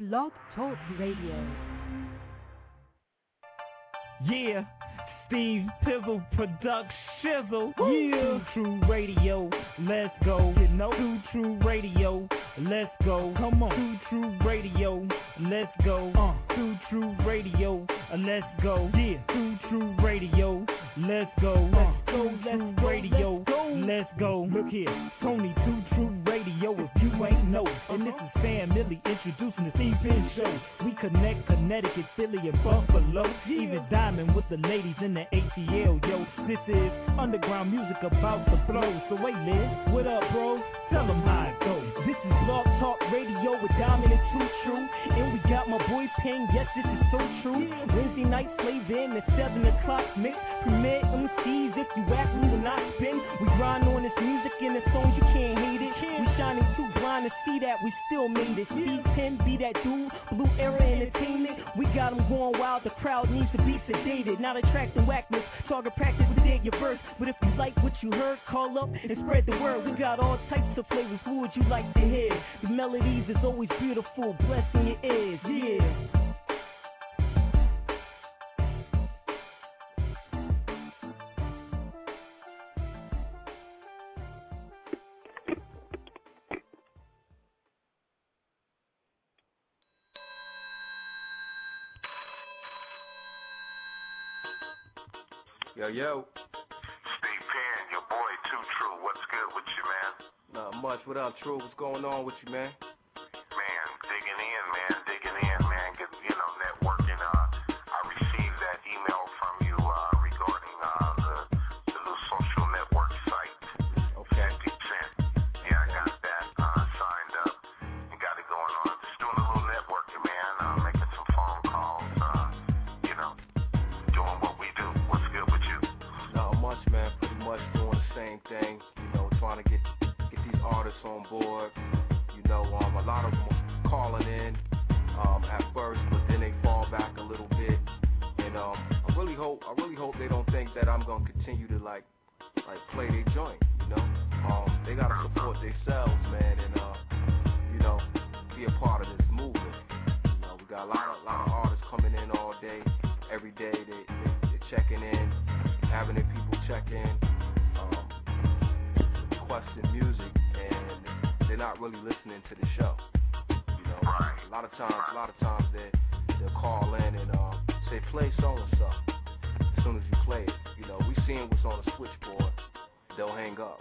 Blog Talk Radio. Yeah, Steve Pizzle Production Shizzle. Yeah, True Radio, let's go. You know, True Radio, let's go. Come on, True Radio, let's go. True Radio, let's go. Yeah, True Radio, let's go. Let's go, Radio, let's go. Look here, Tony, True Radio, if you ain't know. And this is Sam Millie introducing the Steve Penn Show. We connect Connecticut, Philly, and Buffalo. Even Diamond with the ladies in the ATL, yo. This is underground music about to blow. So wait, Liz, what up, bro? Tell them how it goes. This is Blog Talk Radio with Diamond and True. And we got my boy Penn, yes, this is so true. Wednesday night, slave in the 7 o'clock mix. Premier MCs, if you act, we will not spin. We grind on this music and the songs, you can't hate it. We shining too blind to see that we still made it. Steve Penn be that dude, Blue Era Entertainment. We got them going wild, the crowd needs to be sedated. Not attracting whackness, target practice to dig your verse. But if you like what you heard, call up and spread the word. We got all types of flavors, who would you like to hear? The melodies is always beautiful, blessing your ears, yeah. Yo. Steve Penn, your boy, Too True. What's good with you, man? Not much. What up, True? What's going on with you, man? Man, digging in, man. Get, networking. I received that email from you regarding the new social network site. Okay. 50 Cent. Yeah, I got that signed up and got it going on. Just doing a little networking, man. Making some phone calls. Doing what we do. What's good with you? Not much, man. Pretty much doing the same thing. Trying to get these artists on board. A lot of them are calling in at first, but then they fall back a little bit. And I really hope they don't think that I'm gonna continue to like play their joint. They gotta support themselves, man, and be a part of this movement. We got a lot of artists coming in all day, every day. They're checking in, having their people check in, requesting music, and they're not really listening to the show. Right. A lot of times they'll call in and say play so and so. As soon as you play it, we seeing what's on the switchboard. They'll hang up,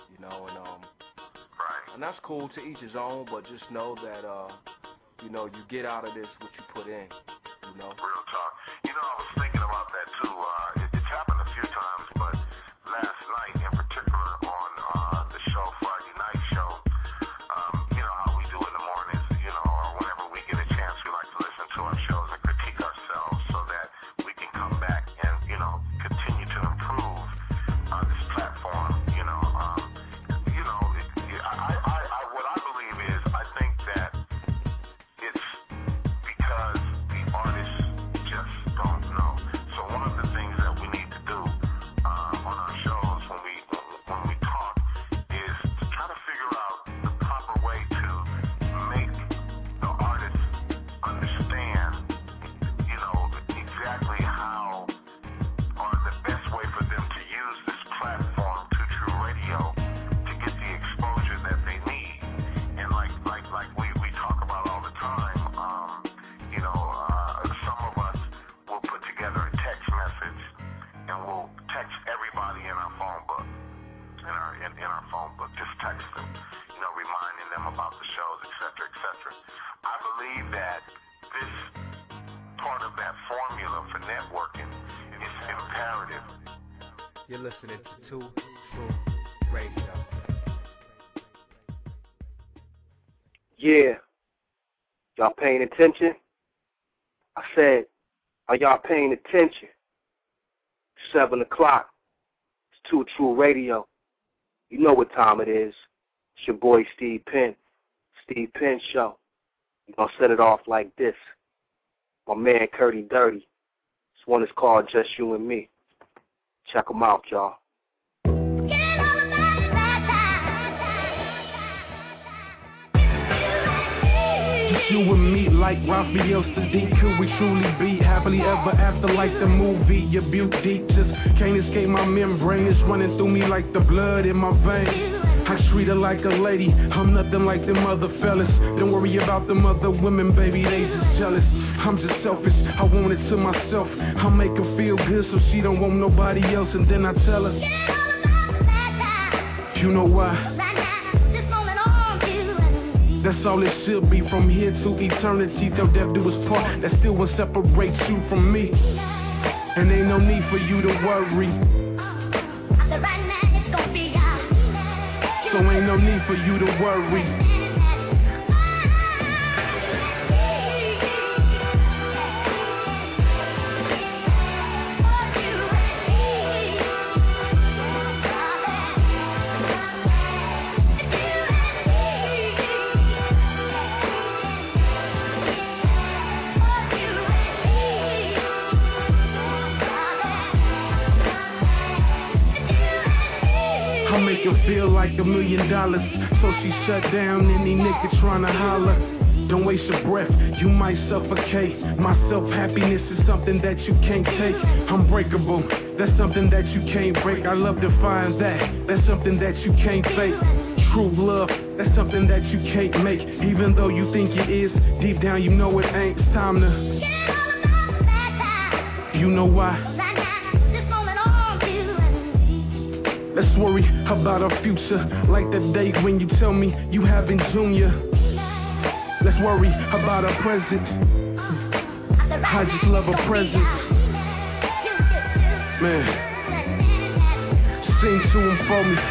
Right. And that's cool, to each his own. But just know that you get out of this what you put in. Real talk. I was thinking about that too. It's happened a few times, but last night in particular on the show, Friday night show, how we do in the mornings, or whenever we get a chance, we like to listen to our shows and critique ourselves so that we can come back and, continue to improve this platform. What I believe is, I think that it's because the artists just don't know. So one of the things that we need to do on our shows when we talk is to try to figure out the proper way to make the artists understand, exactly how, or the best way for them to use this platform, to True Radio, to get the exposure that they need. And like we talk about all the time, some of us will put together a text message and we'll text everybody in our phone book, in our phone book, just text them, reminding them about the shows, et cetera. I believe that this part of that formula for networking is imperative. You're listening to True Radio. Yeah. Y'all paying attention? I said, are y'all paying attention? 7 o'clock. It's True Radio. You know what time it is. It's your boy Steve Penn. Steve Penn Show. We're going to set it off like this. My man Curdy Dirty. This one is called Just You and Me. Check them out, y'all. Yeah. you and me like Raphael Sadiq. Could we truly be happily ever after like the movie? Your beauty just can't escape my membrane. It's running through me like the blood in my veins. I treat her like a lady, I'm nothing like them other fellas. Don't worry about them other women, baby, they just jealous. I'm just selfish, I want it to myself. I'll make her feel good so she don't want nobody else. And then I tell her, you know why? That's all it should be, from here to eternity, till death do us part. That still won't separate you from me, and ain't no need for you to worry. So ain't no need for you to worry. I make her feel like $1 million, so she shut down any nigga tryna holler. Don't waste your breath, you might suffocate. My self-happiness is something that you can't take. Unbreakable, that's something that you can't break. I love defines that, that's something that you can't fake. True love, that's something that you can't make. Even though you think it is, deep down you know it ain't. It's time to, you know why? Let's worry about our future, like the day when you tell me you having junior. Let's worry about our present. I just love a present. Man, sing to him for me.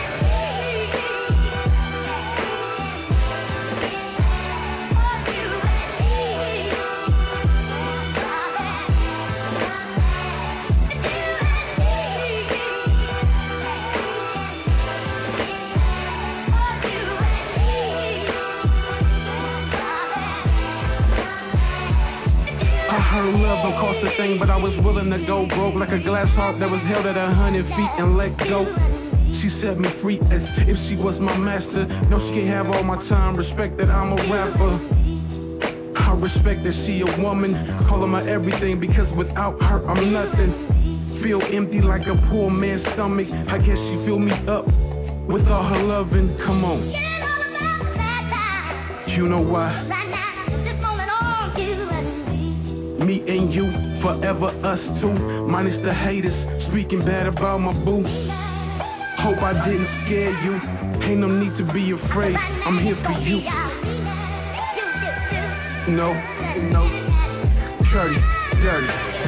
Love don't cost a thing, but I was willing to go broke, like a glass heart that was held at 100 feet and let go. She set me free as if she was my master. No, she can't have all my time. Respect that I'm a rapper. I respect that she a woman. Call her my everything, because without her I'm nothing. Feel empty like a poor man's stomach. I guess she fill me up with all her loving. Come on, you know why? Me and you, forever us two. Minus the haters, speaking bad about my boo. Hope I didn't scare you. Ain't no need to be afraid, I'm here for you. No, dirty.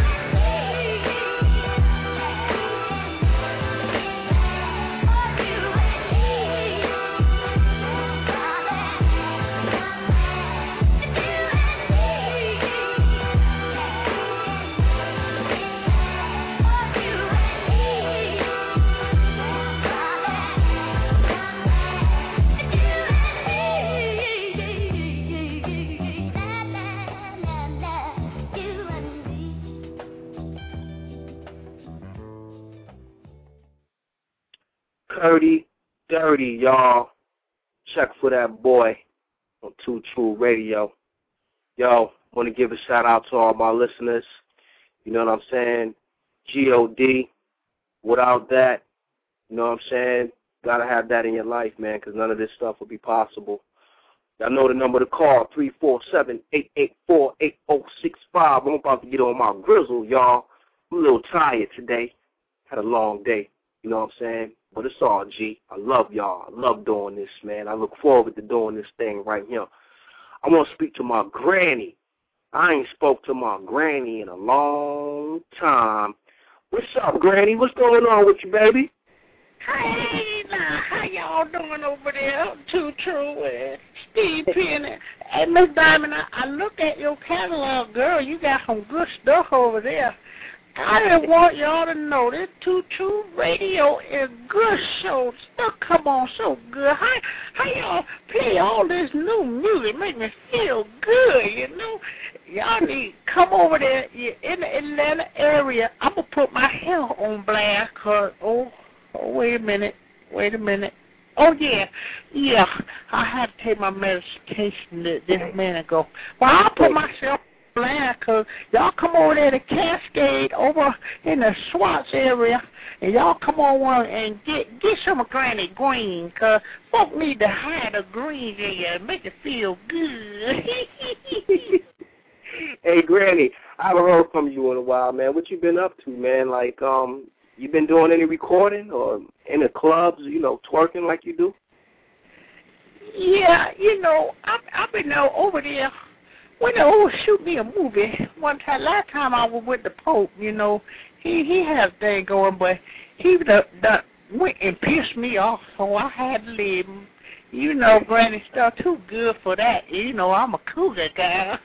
Dirty, y'all. Check for that boy on 2 True Radio. Yo, want to give a shout out to all my listeners. You know what I'm saying? G.O.D. Without that, you know what I'm saying? Got to have that in your life, man, because none of this stuff would be possible. Y'all know the number to call, 347-884-8065. I'm about to get on my grizzle, y'all. I'm a little tired today. Had a long day, you know what I'm saying? But it's all G. I love y'all. I love doing this, man. I look forward to doing this thing right here. I want to speak to my granny. I ain't spoke to my granny in a long time. What's up, Granny? What's going on with you, baby? Hey, now, how y'all doing over there? 2 True and Steve Penny. Hey, Miss Diamond, I looked at your catalog, girl. You got some good stuff over there. I just want y'all to know this 2 True Radio is good show. Stuff come on so good. How y'all play all this new music? Make me feel good, you know. Y'all need to come over there. You're in the Atlanta area. I'm going to put my hair on blast because, oh, wait a minute. Oh, yeah. Yeah. I had to take my medication this minute ago. Well, I'll put myself on land because y'all come over there to Cascade over in the Swats area, and y'all come on and get some of Granny Green because folk need to hide the greens in you and make it feel good. Hey, Granny, I haven't heard from you in a while, man. What you been up to, man? Like, you been doing any recording or in the clubs, twerking like you do? Yeah, I've been over there. When they shoot me a movie one time, last time I was with the Pope, he had a thing going, but he done went and pissed me off, so I had to leave him. Granny stuff too good for that. I'm a cougar guy.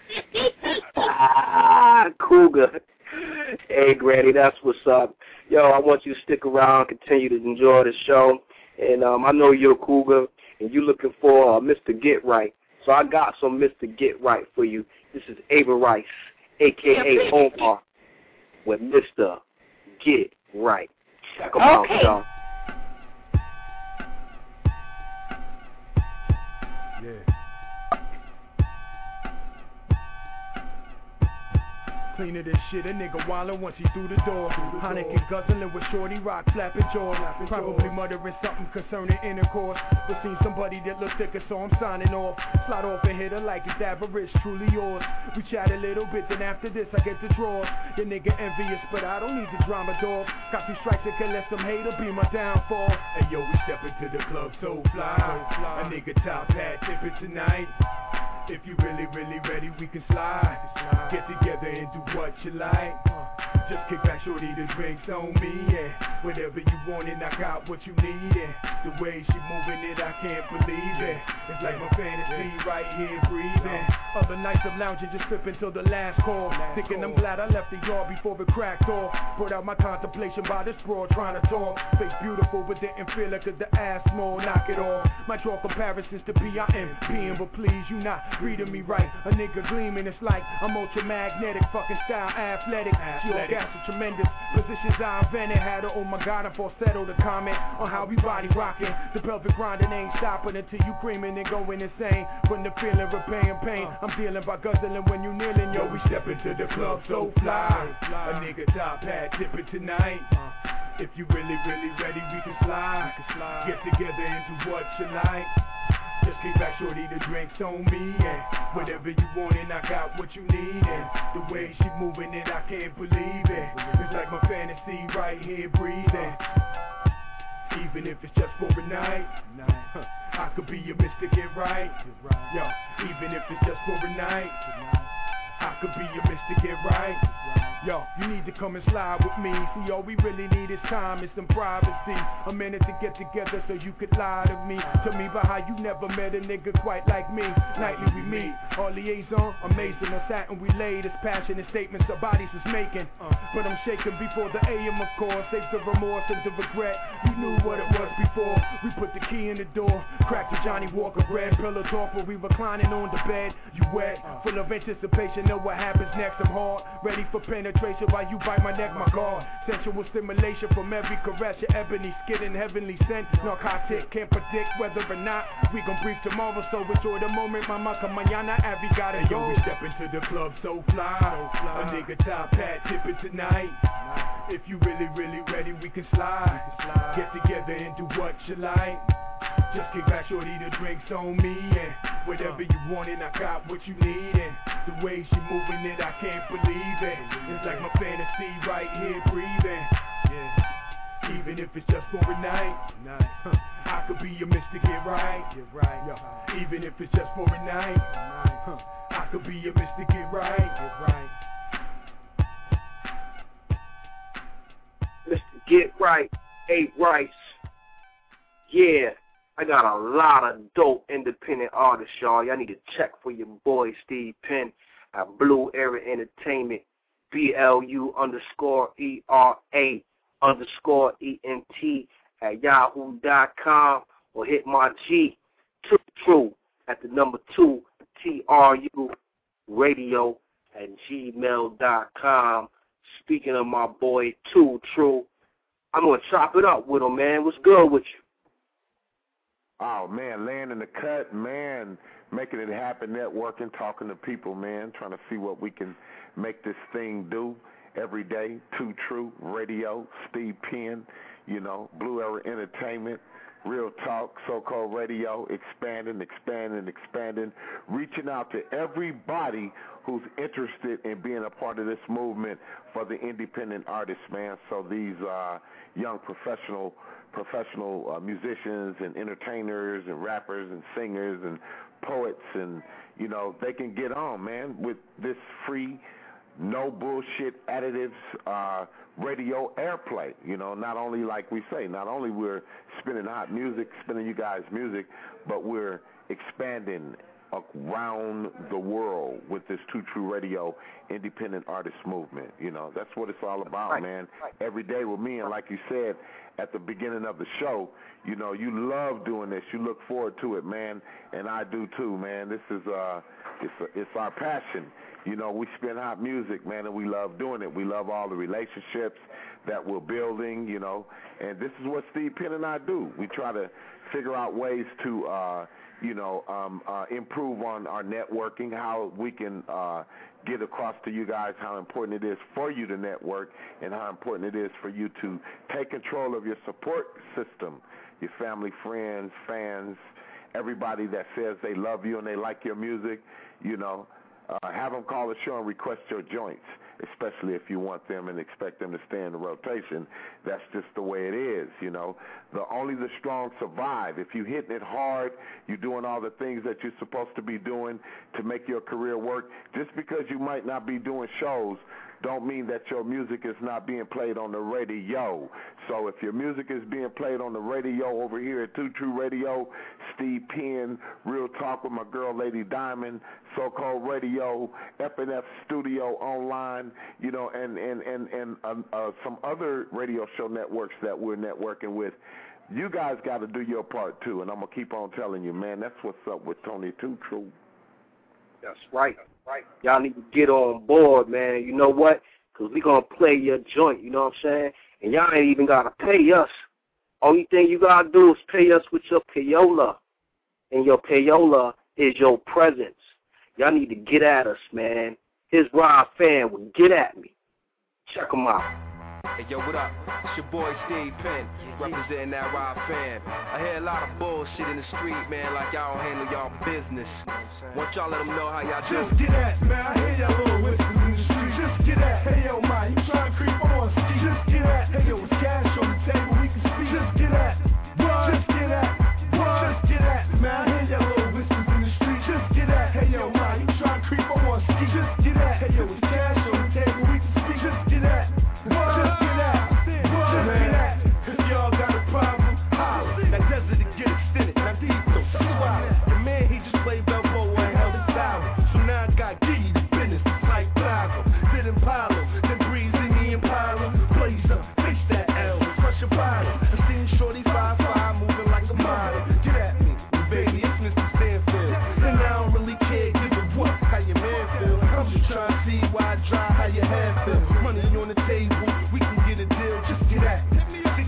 Cougar. Hey, Granny, that's what's up. Yo, I want you to stick around, continue to enjoy the show. And I know you're a cougar, and you're looking for Mr. Get Right. So I got some Mr. Get Right for you. This is Ava Rice, a.k.a. Omar, with Mr. Get Right. Check them out, y'all. Cleaner this shit, a nigga wildin' once he through the door. Heineken guzzling with shorty rock flapping jaws. Probably muttering something concerning intercourse. But seen somebody that looks thicker, so I'm signing off. Slide off and hit her like it's average, truly yours. We chat a little bit, then after this I get the draws. Your nigga envious, but I don't need the drama, dog. Got these strikes that can let some hater be my downfall. Hey yo, we step into the club so fly. A nigga top hat tipping tonight. If you really, really ready, we can slide. Get together and do what you like. Just kick back, shorty, the drinks on me, yeah. Whatever you want and I got what you need, yeah. The way she moving it, I can't believe it. It's like my fantasy right here breathing. Other nights I'm lounging, just tripping till the last call. Thinking I'm glad I left the yard before it cracked off. Put out my contemplation by the sprawl, trying to talk. Face beautiful, but didn't feel it cause the ass small, knock it off. Might draw comparisons to B.I.M.P.M. but please, you not reading me right. A nigga gleaming, it's like I'm ultramagnetic, fucking style athletic. She all gas is tremendous. Positions I invented, had her, oh my god, I'm falsetto to comment on how we body rocking. The pelvic grinding ain't stopping until you creaming and going insane. From the feeling of pain, I'm dealing by guzzling when you kneeling. Yo, we step into the club so fly. A nigga top hat tipping tonight. If you really, really ready, we can slide. Get together and do what you like. Just kick back, shorty, the drinks on me, yeah. Whatever you want and I got what you need, and the way she moving it, I can't believe it. It's like my fantasy right here breathing. Even if it's just for a night, I could be your Mr. Get Right. Yo, even if it's just for a night, I could be your Mr. Get Right. Yo, you need to come and slide with me. See, all we really need is time and some privacy. A minute to get together so you could lie to me. Tell me about how you never met a nigga quite like me. Nightly we meet, our liaison amazing. On satin we laid as passionate statements our bodies was making. But I'm shaking before the AM, of course. Save the remorse and the regret. You knew what it was before. We put the key in the door, cracked the Johnny Walker red pillow talk where we reclining on the bed. You wet, full of anticipation, know what happens next. I'm hard, ready for penetration while you bite my neck, my guard. Sensual stimulation from every caress. Your ebony skin and heavenly scent. Narcotic, can't predict whether or not we gon' brief tomorrow, so enjoy the moment. Mama, come mañana, Abby gotta go. Yo, we step into the club so fly. A nigga top hat tipping tonight. If you really, really ready, we can slide. Get together and do what you like. Just kick back, shorty, the drinks on me, and whatever you want and I got what you need, and the way she moving it, I can't believe it. It's like my fantasy right here breathing. Even if it's just for a night, I could be your Mr. Get Right. Even if it's just for a night, I could be your Mr. Get Right. Mr. Get Right, A. Rice. Yeah, I got a lot of dope independent artists, y'all. Y'all need to check for your boy Steve Penn at Blue Era Entertainment, BLU_ERA_ENT at yahoo.com, or hit my G, True, at the number 2, TRU radio at gmail.com. Speaking of my boy True, I'm going to chop it up with him, man. What's good with you? Oh, man, laying in the cut, man, making it happen, networking, talking to people, man, trying to see what we can make this thing do every day. Too True Radio, Steve Penn, Blue Era Entertainment, Real Talk, So-Called Radio, expanding, reaching out to everybody who's interested in being a part of this movement for the independent artists, man. So these young professional musicians and entertainers and rappers and singers and poets and, they can get on, man, with this free, no bullshit additives radio airplay. Not only, like we say, not only we're spinning hot music, spinning you guys music, but we're expanding around the world with this Too True Radio independent artist movement. That's what it's all about, right, man. Right. Every day with me, and like you said at the beginning of the show, you love doing this. You look forward to it, man, and I do too, man. This is it's our passion. We spin hot music, man, and we love doing it. We love all the relationships that we're building, and this is what Steve Penn and I do. We try to figure out ways to improve on our networking, how we can get across to you guys how important it is for you to network and how important it is for you to take control of your support system, your family, friends, fans, everybody that says they love you and they like your music, have them call the show and request your joints, especially if you want them and expect them to stay in the rotation. That's just the way it is, Only the strong survive. If you're hitting it hard, you're doing all the things that you're supposed to be doing to make your career work, just because you might not be doing shows don't mean that your music is not being played on the radio. So if your music is being played on the radio over here at Too True Radio, Steve Penn, Real Talk with my girl Lady Diamond, So-Called Radio, FNF Studio Online, and some other radio show networks that we're networking with, you guys got to do your part too, and I'm going to keep on telling you, man, that's what's up with Tony Too True. That's right. Y'all need to get on board, man. You know what? Because we're going to play your joint, you know what I'm saying? And y'all ain't even got to pay us. Only thing you got to do is pay us with your payola. And your payola is your presence. Y'all need to get at us, man. His Rob fan will get at me. Check him out. Hey, yo, what up? It's your boy Steve Penn, representing that Rob fan. I hear a lot of bullshit in the street, man, like y'all don't handle y'all business. Want y'all let them know how y'all do. Just get at, man. I hear y'all little whispers in the street. Just get at. Hey, yo, man, you trying to creep on Steve? Just get at. Hey, yo, it's cash on the table, we can speak. Just get at. What? Just get at. What? Just get at, man. I hear y'all little whispers in the street. Just get at. Hey, yo, man, you trying to creep on Steve? Just get at. Hey, yo, it's cash on the table, we can speak. Just get at. What? Just get at. What? Just get at. If y'all got a problem, holler. That desert to get extended. Now these don't see why. The man, he just played Velcro and held his dollar. So now I got G's business like Plaza. Did Impala, then breeze in the Impala. Blaze up, face that L, crush your bottom. I seen Shorty 5'5", moving like a model. Get at me, baby, it's Mr. Stanfield. And I don't really care, give a what, how your man feel. I'm just trying to see why I dry, how your head feel. Money on the table, we can get a deal, just get at me.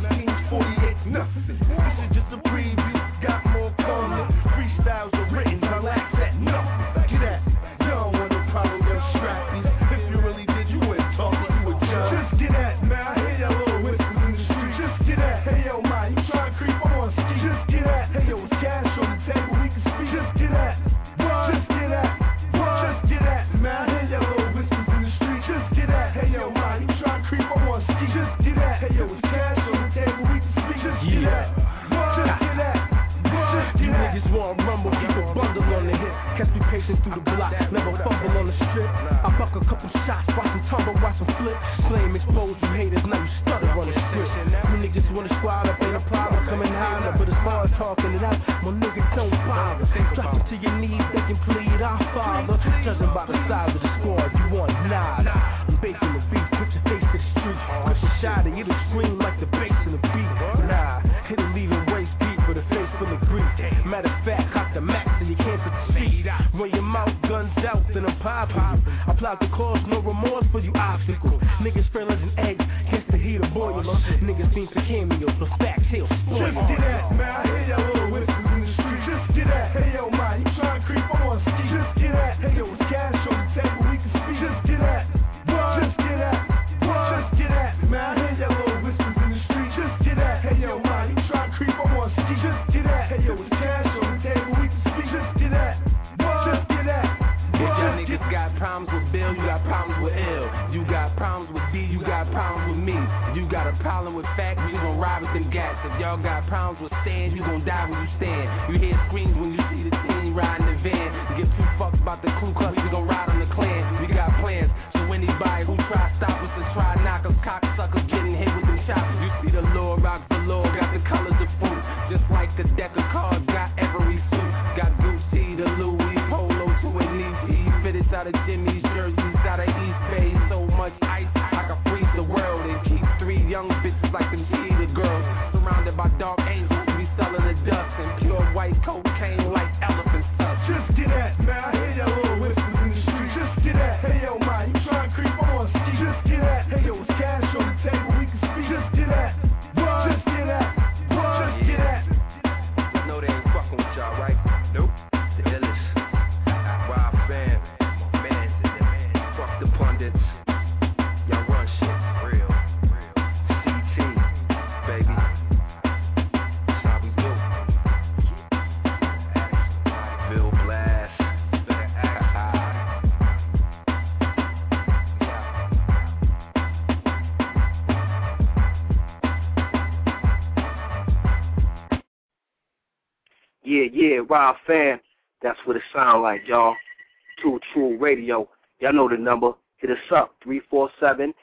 1648, nothing. This is just a preview, got more coming. Freestyles are written, relax at nothing. Get at me, you don't want no problem, you're scrappy. If you really did, you wouldn't talk, you would jump. Just get at me, man, I hear y'all little whispers in the street. Just get at, hey yo, man, you trying to creep on Steve? Just get at, hey yo, it's cash on the table, we can speak. Just get at, what? Just get at, what? Just get at, man, I hear y'all little whispers in the street. Just get at, hey yo, man, you trying to creep on Steve? Just get at, hey yo, it's cash on the table, we can speak. Just get at, what? Just get at, what? Just get at. You niggas want rumble, keep a bundle on the hip. Catch me pacing through the block, never fumble on the strip. I buck a couple shots, watch them tumble, watch them flip. Flame exposed, you haters, now you stutter on the script. You niggas wanna squad up, ain't a problem, coming higher. But as far as talking it out, my niggas don't bother. Drop it to your knees, they can plead our father. Judging by the size of the squad, you want nada. I'm basing the beat, put your face to the street. Push a shot and it'll scream like the bass in the beat. Nah, it'll leave him waist deep with a face full of grease. Matter of fact, hop the max and you can't succeed. Run your mouth, guns out, then I'm popping you. Apply the cause, no remorse for you obstacles. Niggas frail as an egg, catch the heat of boiler. Niggas seem to cameos, but facts, he'll spoil. Just get at, man, I hear y'all little whispers in the get that. Hey yo, ma, you trying to creep? I want to ski. Just get that. Hey yo, it's cash on the table, we can speak. Just get that. What? Just get that. What? Just get that. Man, I hear your little whispers in the street. Just get that. Hey yo, ma, you trying to creep? I want to ski. Just get that. Hey yo, it's cash on the table, we can speak. Just get that. What? Just get that. If y'all niggas got problems with Bill, you got problems with L. You got problems with D, you got problems with me. You got a problem with facts, you gon' ride with them gats. If y'all got problems with stand, you gon' die when you stand. You hear screams when you see the team riding the van. You give two fucks about the Ku Klux, we gon' ride on the Klan. We got plans, so anybody who try to stop us and try to knock us, cocksuckers getting hit with them shots. You see the Lord rock below, got the colors of fruit. Just like a deck of cards, got every suit. Got Gucci, the Louis, Polo to a knee, fitted out of Jimmy's jerseys, out of East Bay. So much ice, I can freeze the world and keep 3 young bitches like them cheetah girls. Surrounded by dark angels, we selling the dust and pure white cocaine like elephant stuff. Just get that, man, I hear your little whispers in the street. Just get that, hey yo, ma, you trying to creep? I want to ski. Just get that, hey yo, it's cash on the table, we can speak. Just get that, what? Just get that, what? Just get that. I know they ain't fucking with y'all, right? Nope. The illest. Wild fam. Man, fuck the pundits. Y'all run shit. Real. CT, baby. That's how we do. Bill Blast. Yeah, Wild Fan. That's what it sound like, y'all. Too True Radio. Y'all know the number. Hit us up, 347-884-8065.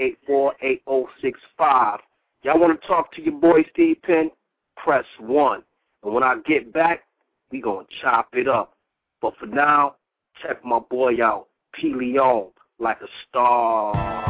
Y'all want to talk to your boy Steve Penn? Press 1. And when I get back, we going to chop it up. But for now, check my boy out, P. Leon, like a star.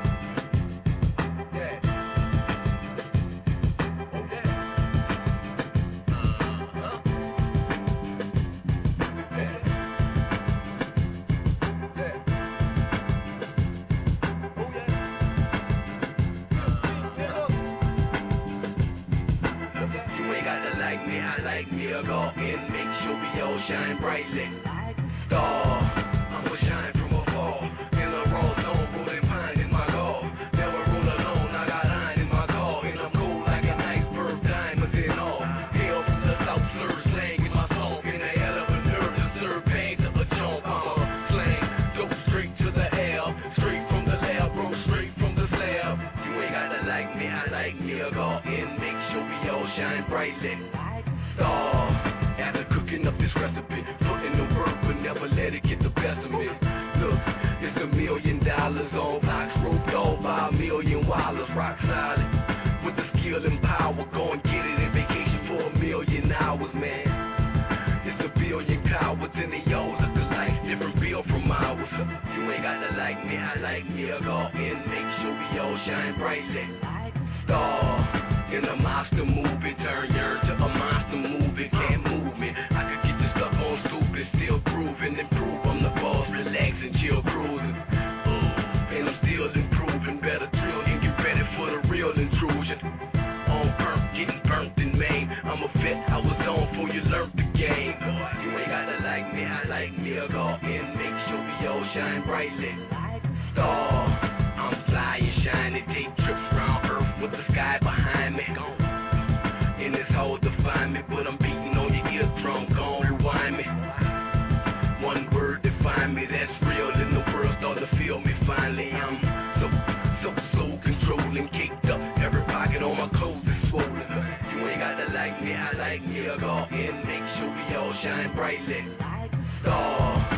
Shine brightly, star. I'ma shine from afar. In a raw zone, rolling pine in my car. Never roll alone, I got iron in my car. And I'm cold like an iceberg, diamonds and all. Hail from the south, slur slang in my song. In the hell of a nerve to serve pain to a jump. I'm a slang, dope straight to the hell. Straight from the lab, bro, straight from the slab. You ain't gotta like me, I like me a God. And make sure we all shine brightly, star. After cooking up this recipe, putting the work, but never let it get the best of me. Look, it's $1 million on blocks, roped off by $1 million wallers, rock solid. With the skill and power, go and get it in vacation for 1 million hours, man. It's $1 billion cowards in the yo's of the life, different bill from ours. You ain't gotta like me, I like me a God. And make sure we all shine brightly, star. In a monster movie, turn yearn to a monster movie. Can't move me, I could get you stuck on stupid, still grooving, improve. I'm the boss, relax and chill, cruising. And I'm still improving, better drill and get ready for the real intrusion. On burnt, getting burnt in Maine. I'm a vet, I was on before you learned the game. You ain't gotta like me, I like me a God. And make sure we all shine brightly, star. I'm fly and shiny, take trips around Earth with the sky behind me. And it's hard to find me, but I'm beating on your eardrum, gon' rewind me. One word define me, that's real, and the world start to feel me finally. I'm so controlling, caked up, every pocket on my clothes is swollen. You ain't gotta like me, I like me a God. And make sure we all shine brightly, star.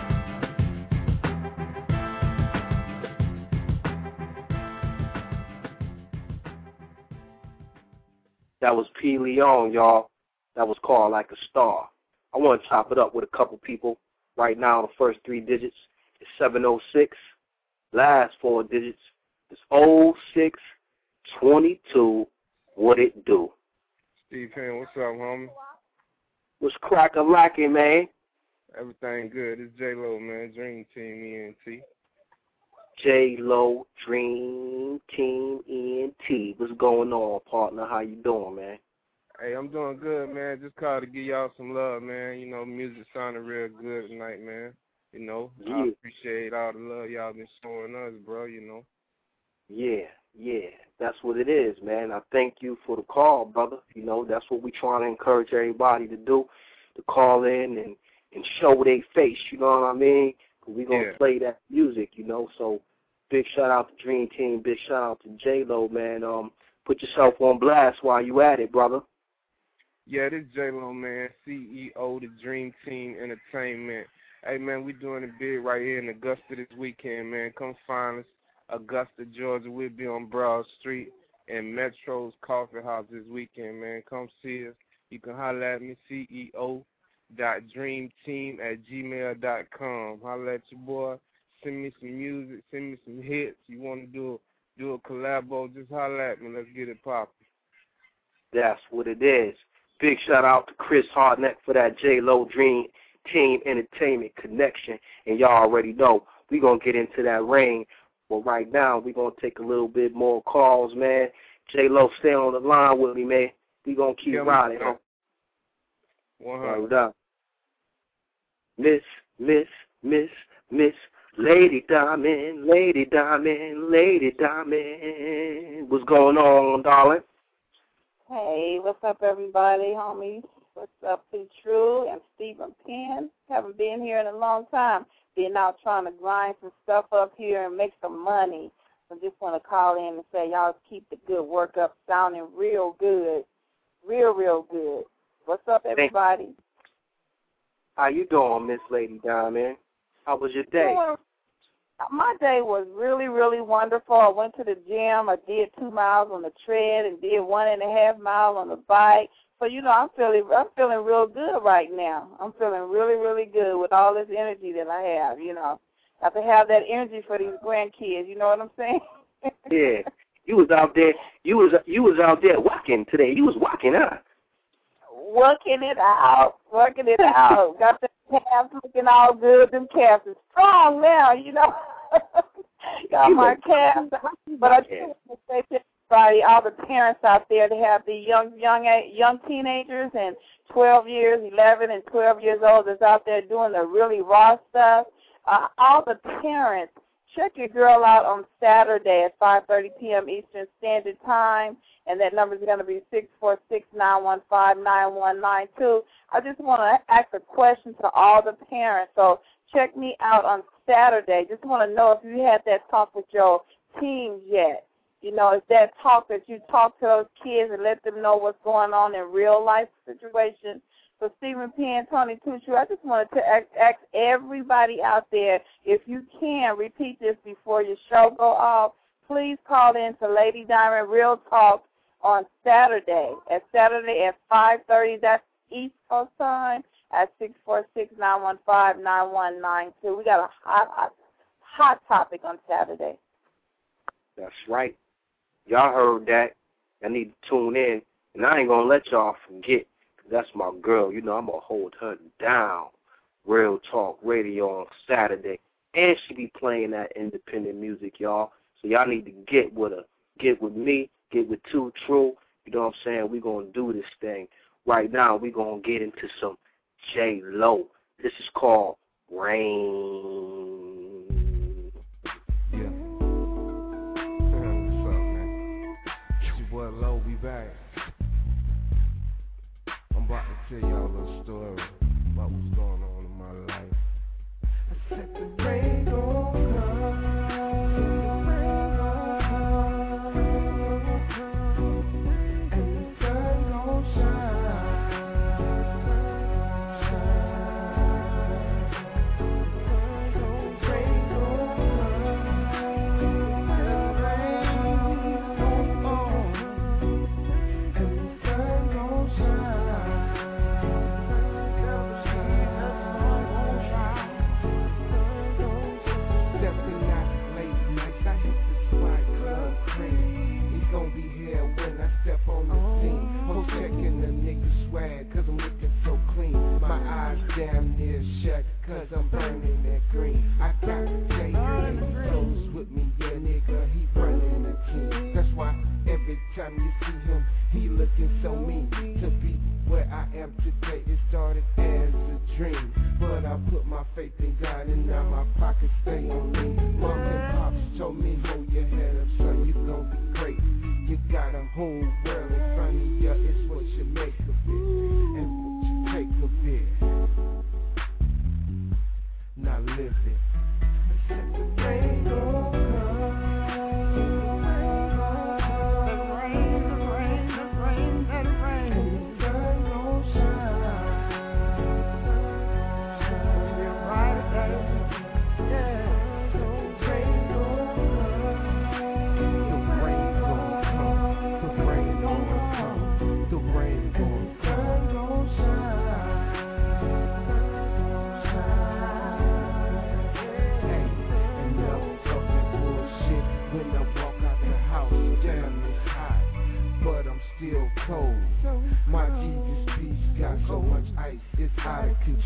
That was P. Leon, y'all. That was called Like a Star. I want to chop it up with a couple people. Right now, the first 3 digits is 706. Last 4 digits is 0622. What it do? Steve Penn, what's up, homie? What's crack-a-lacking, man? Everything good. It's J-Lo, man. Dream Team ENT. J-Lo, Dream Team ENT. What's going on, partner? How you doing, man? Hey, I'm doing good, man. Just called to give y'all some love, man. You know, music sounded real good tonight, man. You know, I appreciate all the love y'all been showing us, bro, you know. Yeah, that's what it is, man. I thank you for the call, brother. You know, that's what we trying to encourage everybody to do, to call in and show their face, you know what I mean? We're going to play that music, you know. So big shout-out to Dream Team, big shout-out to J-Lo, man. Put yourself on blast while you at it, brother. Yeah, this is J-Lo, man, CEO of the Dream Team Entertainment. Hey, man, we doing it big right here in Augusta this weekend, man. Come find us. Augusta, Georgia. We'll be on Broad Street and Metro's Coffee House this weekend, man. Come see us. You can holler at me, ceo.dreamteam@gmail.com. Holler at your boy. Send me some music. Send me some hits. You want to do a collabo, just holler at me. Let's get it popping. That's what it is. Big shout-out to Chris Hardneck for that J-Lo Dream Team Entertainment connection. And y'all already know we're going to get into that rain. But right now, we're going to take a little bit more calls, man. J-Lo, stay on the line with me, man. We're going to keep riding. Hold up. Miss Lady Diamond. What's going on, darling? Hey, what's up, everybody, homies? What's up, Too True and Stephen Penn? Haven't been here in a long time. Been out trying to grind some stuff up here and make some money. So just want to call in and say y'all keep the good work up, sounding real good. Real good. What's up, everybody? How you doing, Miss Lady Diamond? How was your day? My day was really, really wonderful. I went to the gym. I did 2 miles on the tread and did 1.5 miles on the bike. So, you know, I'm feeling real good right now. I'm feeling really, really good with all this energy that I have, you know. I have to have that energy for these grandkids, you know what I'm saying? Yeah. You was out there walking today. You was walking, huh? Working it out. Got the calves looking all good. Them calves are strong now, you know. Got my calves. But I just want to say to everybody, all the parents out there, they have the young teenagers and 12 years, 11 and 12 years old that's out there doing the really raw stuff. All the parents, check your girl out on Saturday at 5:30 p.m. Eastern Standard Time, and that number is going to be 646-915-9192. I just want to ask a question to all the parents, so check me out on Saturday. Just want to know if you had that talk with your teams yet. You know, it's that talk that you talk to those kids and let them know what's going on in real life situations. So Stephen Penn, Tony Too True, I just wanted to ask everybody out there, if you can, repeat this before your show go off, please call in to Lady Diamond Real Talk on Saturday at 5:30. That's East Coast time at 646-915-9192. We got a hot topic on Saturday. That's right. Y'all heard that. I need to tune in, and I ain't going to let y'all forget. That's my girl. You know, I'm going to hold her down. Real Talk Radio on Saturday. And she be playing that independent music, y'all. So y'all need to get with her. Get with me. Get with Too True. You know what I'm saying? We're going to do this thing. Right now, we're going to get into some J-Lo. This is called Rain. Yeah. What's up, man? It's your boy Lo, we back. I'm about to tell y'all a little story about what's going on in my life. I said the rain gon' come, and the sun gon' shine. Rain gon' come, and the sun gon' shine. Step on the scene, I'm checking the nigga swag, cause I'm looking so clean. My eyes damn near shut, cause I'm burning that green. I got J.L. close with me, yeah nigga, he running the team. That's why every time you see him, he looking so mean. To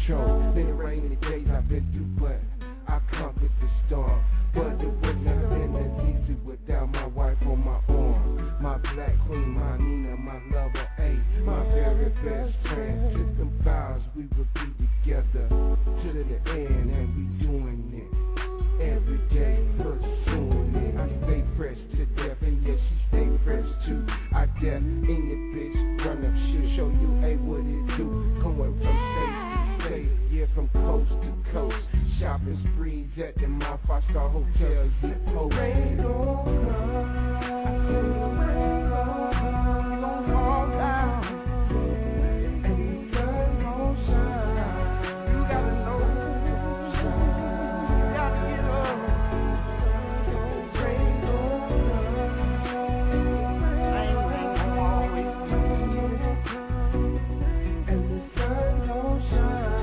control. Many rainy days I've been through, but I conquered the storm. But it wouldn't have been as easy without my wife on my arm. My black queen, my Nina, my lover, A, my very best friend. Took them vows we would be together to the end, and we doing it every day, pursuing it. I stay fresh to death, and yes, she stay fresh too. I dare in the bitch, run up shit, show you, hey, what it do. Going from state to state, yeah, from coast to coast. Shopping sprees at the Mount Five-Star Hotel, yeah, oh, rain don't come. I see the rain gon' fall down, and the sun gon' shine. You gotta know, you gotta get up. Rain don't come, rain gon' always be, and the sun gon' shine.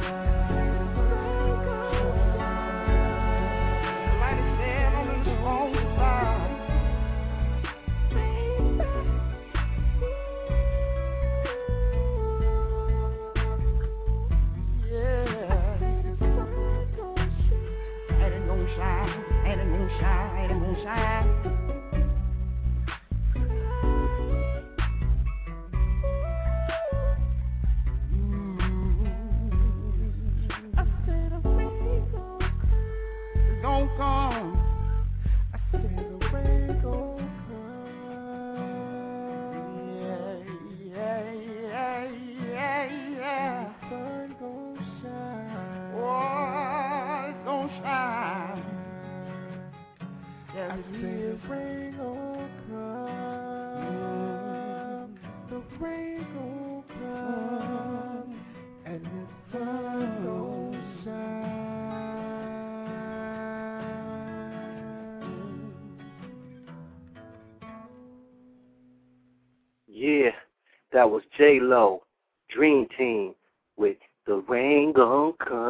Yeah, that was J-Lo, Dream Team, with The Rain Gon' Come,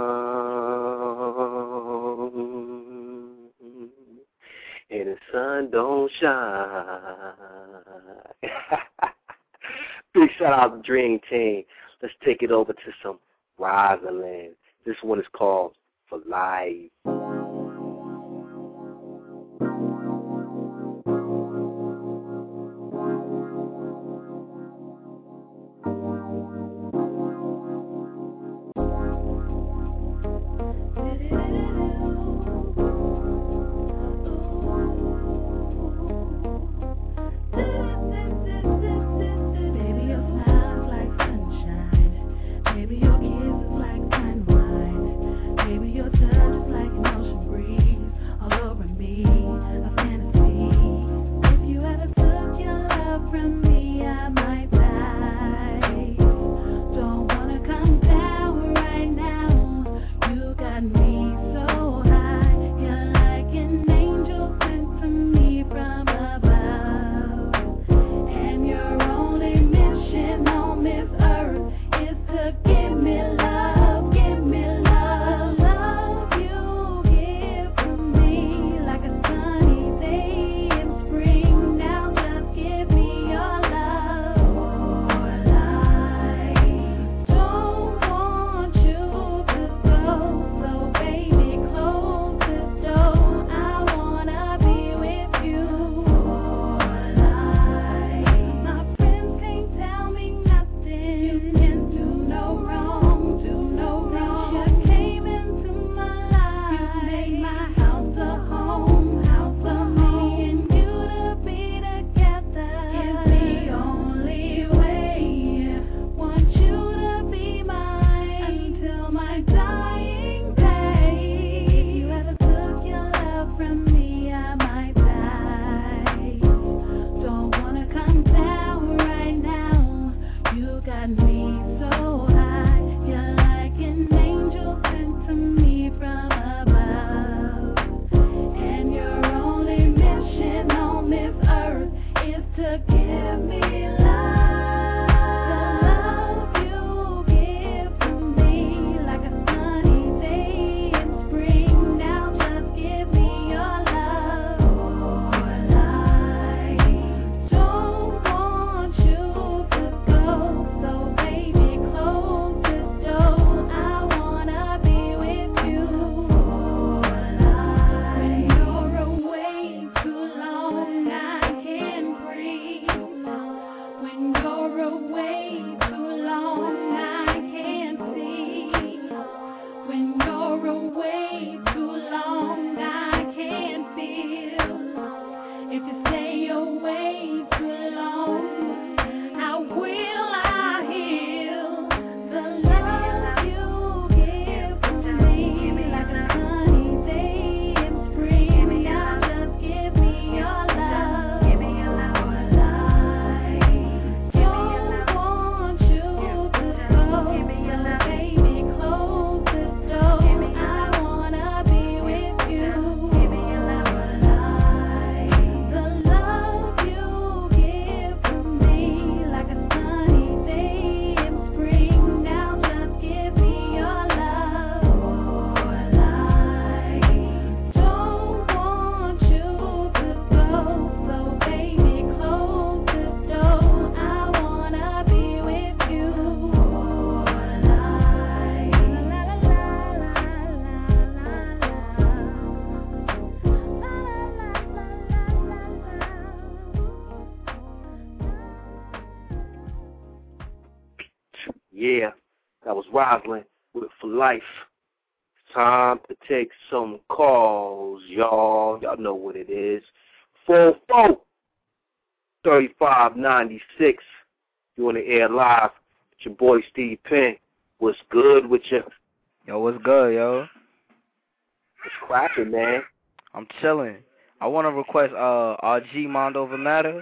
and the sun don't shine. Big shout out to Dream Team. Let's take it over to some Rosalind. This one is called For Life. Baby, your kiss is like fine wine. Baby, your touch is like Yeah, that was Roslyn with For Life. It's time to take some calls, y'all. Y'all know what it is. 4-4-3596. You on the air live with your boy Steve Penn. What's good with you? Yo, what's good, yo? What's cracking, man? I'm chilling. I want to request RG Mind Over Matter.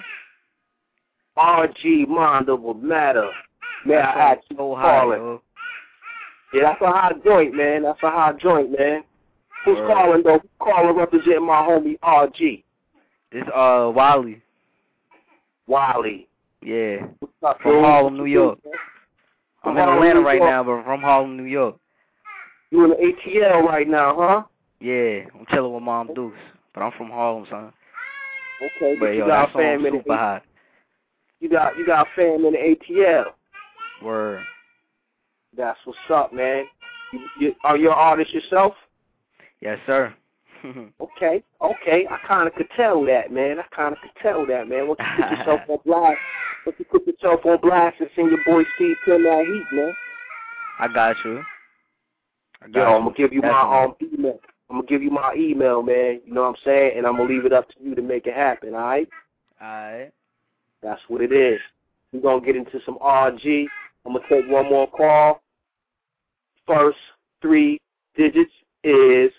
RG Mind Over Matter. Man, That's I had you so high, calling. yo. Yeah, that's a hot joint, man. That's a hot joint, man. Who's Word. calling, though? Who's calling representing my homie RG? This, Wally. Wiley. Yeah. What's up, From dude? Harlem, New York. I'm in Harlem, Atlanta New right York. now, but from Harlem, New York. You in the ATL right now, huh? Yeah, I'm chilling with Mom Deuce, but I'm from Harlem, son. Okay, But you yo, got that a fam song's in the super hot. You got a fam in the ATL. Word. That's what's up, man. Are you an artist yourself? Yes, sir. Okay. I kind of could tell that, man. Once you put yourself on blast and send your boy Steve Penn that heat, man. I got you. Yo, I'm gonna give you my email. I'm gonna give you my email, man. You know what I'm saying? And I'm gonna leave it up to you to make it happen. All right? All right. That's what it is. We're gonna get into some RG. I'm gonna take one more call. First 3 digits is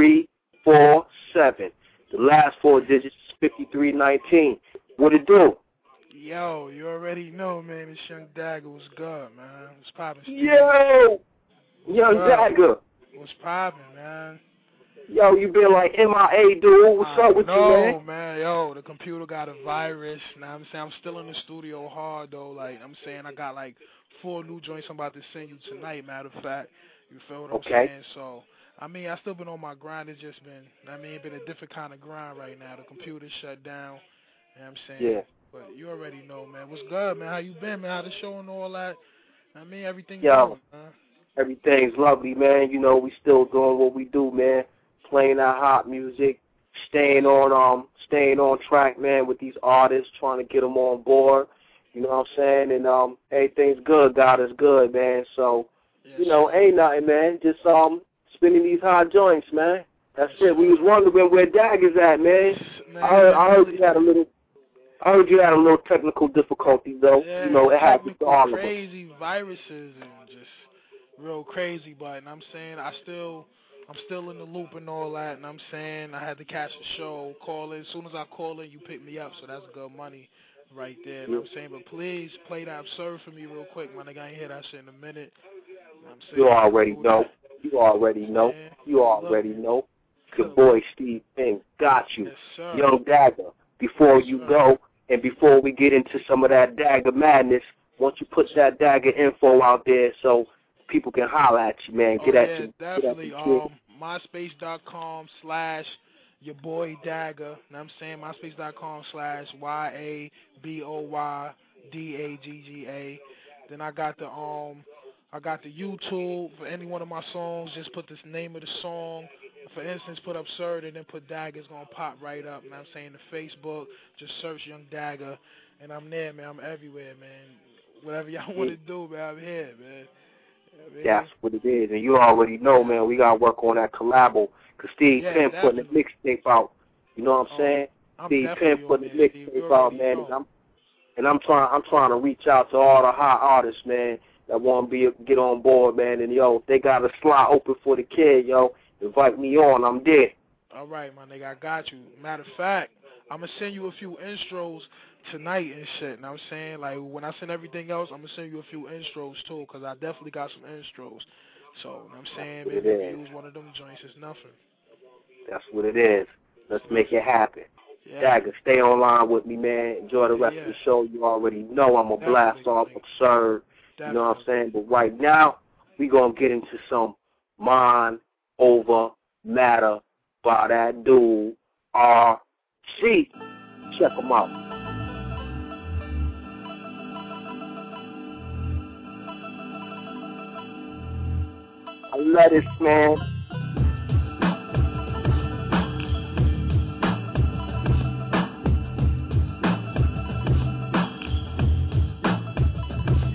347. The last 4 digits is 5319. What it do? Yo, you already know, man. This Young Dagger was good, man. What's poppin'? Yo, Young Dagger. What's poppin', man? Yo, you been like MIA, dude. What's up with you, man? No, man. Yo, the computer got a virus. Now I'm saying I'm still in the studio hard though. Like I'm saying, I got like 4 new joints I'm about to send you tonight. Matter of fact, you feel what I'm saying? So I mean, I still been on my grind. It's just been, been a different kind of grind right now. The computer shut down. You know what I'm saying? Yeah. But you already know, man. What's good, man? How you been, man? How the show and all that? Everything Yo, good, man. Everything's lovely, man. You know, we still doing what we do, man. Playing our hot music, staying on track, man, with these artists, trying to get them on board. You know what I'm saying? And everything's good. God is good, man. So, you know, ain't nothing, man. Just spinning these hot joints, man. That's it. We was wondering where Dagger's at, man. I heard you had a little technical difficulties, though. Yeah, you know, it happens to all of us. crazy viruses and just real crazy, but I'm saying I'm still in the loop and all that, and I'm saying I had to catch the show, call in. As soon as I call in, you pick me up, so that's good money right there. And I'm saying, but please play that Absurd for me real quick, my nigga. I ain't hear that shit in a minute. I'm saying, You already know. Your boy Steve Penn got you. Yes, sir. Young Dagger. Before you go, and before we get into some of that Dagger madness, once you put that Dagger info out there so people can holler at you, man. Get at you. Definitely. MySpace.com/yourboydagger. You know what I'm saying? MySpace.com/YABOYDAGGA. Then I got the YouTube for any one of my songs. Just put the name of the song. For instance, put Absurd and then put Dagger. It's going to pop right up. You know what I'm saying? The Facebook, just search Young Dagger. And I'm there, man. I'm everywhere, man. Whatever y'all want to do, man, I'm here, man. That's what it is. And you already know, man, we got to work on that collabo. Because Steve Penn putting the mixtape out. You know what I'm saying? Steve Penn putting the mixtape out, man. And I'm trying to reach out to all the hot artists, man, that want to get on board, man. And, yo, if they got a slot open for the kid, yo, invite me on. I'm there. All right, my nigga, I got you. Matter of fact, I'm going to send you a few intros tonight and shit. Now I'm saying, like, when I send everything else, I'm going to send you a few intros, too, because I definitely got some intros. So, I'm saying, maybe if you use one of them joints, it's nothing. That's what it is. Let's make it happen. Yeah. Dagger, stay online with me, man. Enjoy the rest of the show. You already know I'm going to blast off Absurd. You know what I'm saying? But right now, we going to get into some Mind Over Matter by that dude, RG. Check him out. I love this, man. It's mind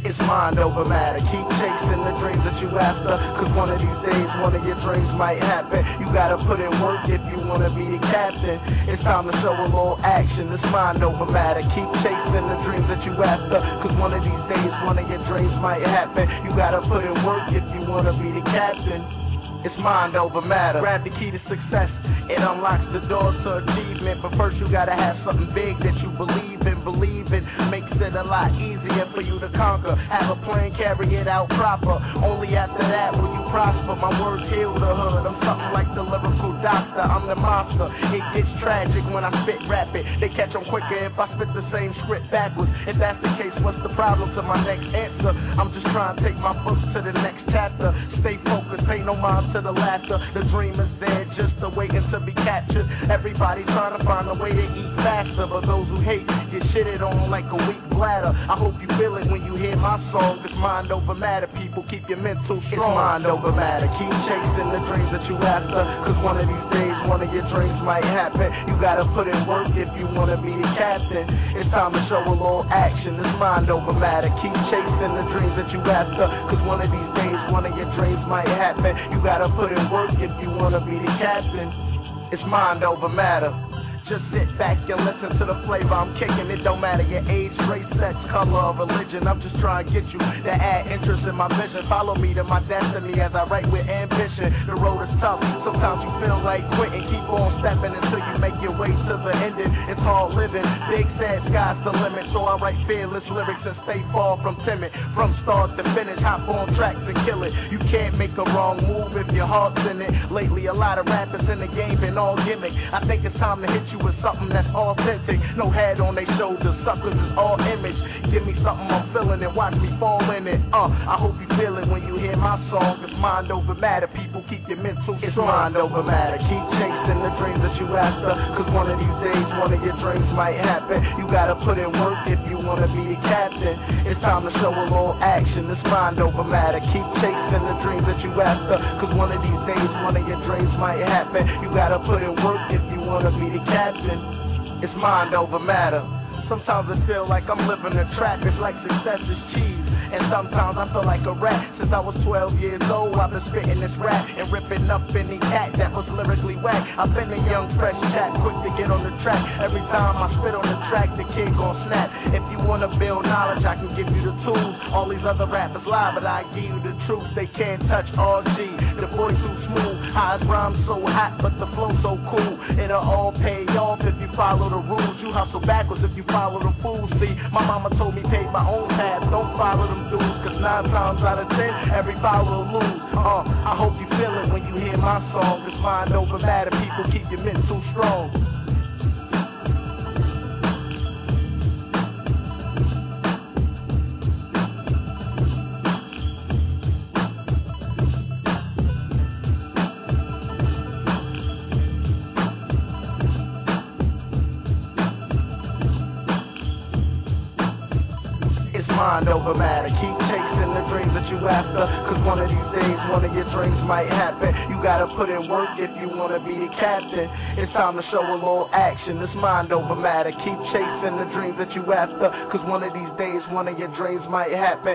mind over matter. Keep chasing the dreams that you after, cause one of these days, one of your dreams might happen. You gotta put in work if you wanna be the captain. It's time to show a little action. It's mind over matter. Keep chasing the dreams that you after, cause one of these days, one of your dreams might happen. You gotta put in work if you wanna be the captain. It's mind over matter. Grab the key to success. It unlocks the doors to achievement. But first you gotta have something big that you believe in. Believe it makes it a lot easier for you to conquer. Have a plan, carry it out proper. Only after that will you prosper. My words heal the hood. I'm something like the lyrical doctor. I'm the monster. It gets tragic when I spit rapid. They catch on quicker if I spit the same script backwards. If that's the case, what's the problem to my next answer? I'm just trying to take my books to the next chapter. Stay focused, pay no mind to the laughter. The dream is there, just waiting to be captured. Everybody trying to find a way to eat faster, but those who hate get shitted on like a weak bladder. I hope you feel it when you hear my song. It's mind over matter, people. Keep your mental strong. It's mind over matter. Keep chasing the dreams that you after, cause one of these days, one of your dreams might happen. You gotta put in work if you wanna be the captain. It's time to show a little action. It's mind over matter. Keep chasing the dreams that you after, cause one of these days, one of your dreams might happen. You gotta put in work if you wanna be the captain. It's mind over matter. Just sit back and listen to the flavor I'm kicking. It don't matter your age, race, sex, color, or religion. I'm just trying to get you to add interest in my vision. Follow me to my destiny as I write with ambition. The road is tough, sometimes you feel like quitting. Keep on stepping until you make your way to the ending. It's hard living, big sad sky's the limit. So I write fearless lyrics and stay far from timid. From start to finish, hop on tracks and kill it. You can't make a wrong move if your heart's in it. Lately a lot of rappers in the game been all gimmick. I think it's time to hit you with something that's authentic. No head on their shoulders, suckers is all image. Give me something I'm feeling and watch me fall in it. I hope you feel it when you hear my song. It's mind over matter, people. Keep your mental strong. It's mind over matter. Keep chasing the dreams that you after, cause one of these days, one of your dreams might happen. You gotta put in work if you wanna be the captain. It's time to show a little action. It's mind over matter. Keep chasing the dreams that you after, cause one of these days, one of your dreams might happen. You gotta put in work if you wanna be the captain. It's mind over matter. Sometimes I feel like I'm living a trap. It's like success is cheese. And sometimes I feel like a rat. Since I was 12 years old, I've been spitting this rap and ripping up any cat that was lyrically whack. I've been a young, fresh cat, quick to get on the track. Every time I spit on the track, the kid gon' snap. If you wanna build knowledge, I can give you the tools. All these other rappers lie, but I give you the truth. They can't touch RG. The boy too smooth. His rhymes so hot, but the flow so cool. It'll all pay off if you follow the rules. You hustle backwards if you follow the fools. See, my mama told me pay my own path. Don't follow them dudes, cause 9 times out of 10, every foul will lose. I hope you feel it when you hear my song. It's mind over matter, people. Keep your mental strong. Mind over matter. Keep chasing the dreams that you after, cause one of these days, one of your dreams might happen. You gotta put in work if you wanna be the captain. It's time to show a little action. It's mind over matter. Keep chasing the dreams that you after, cause one of these days, one of your dreams might happen.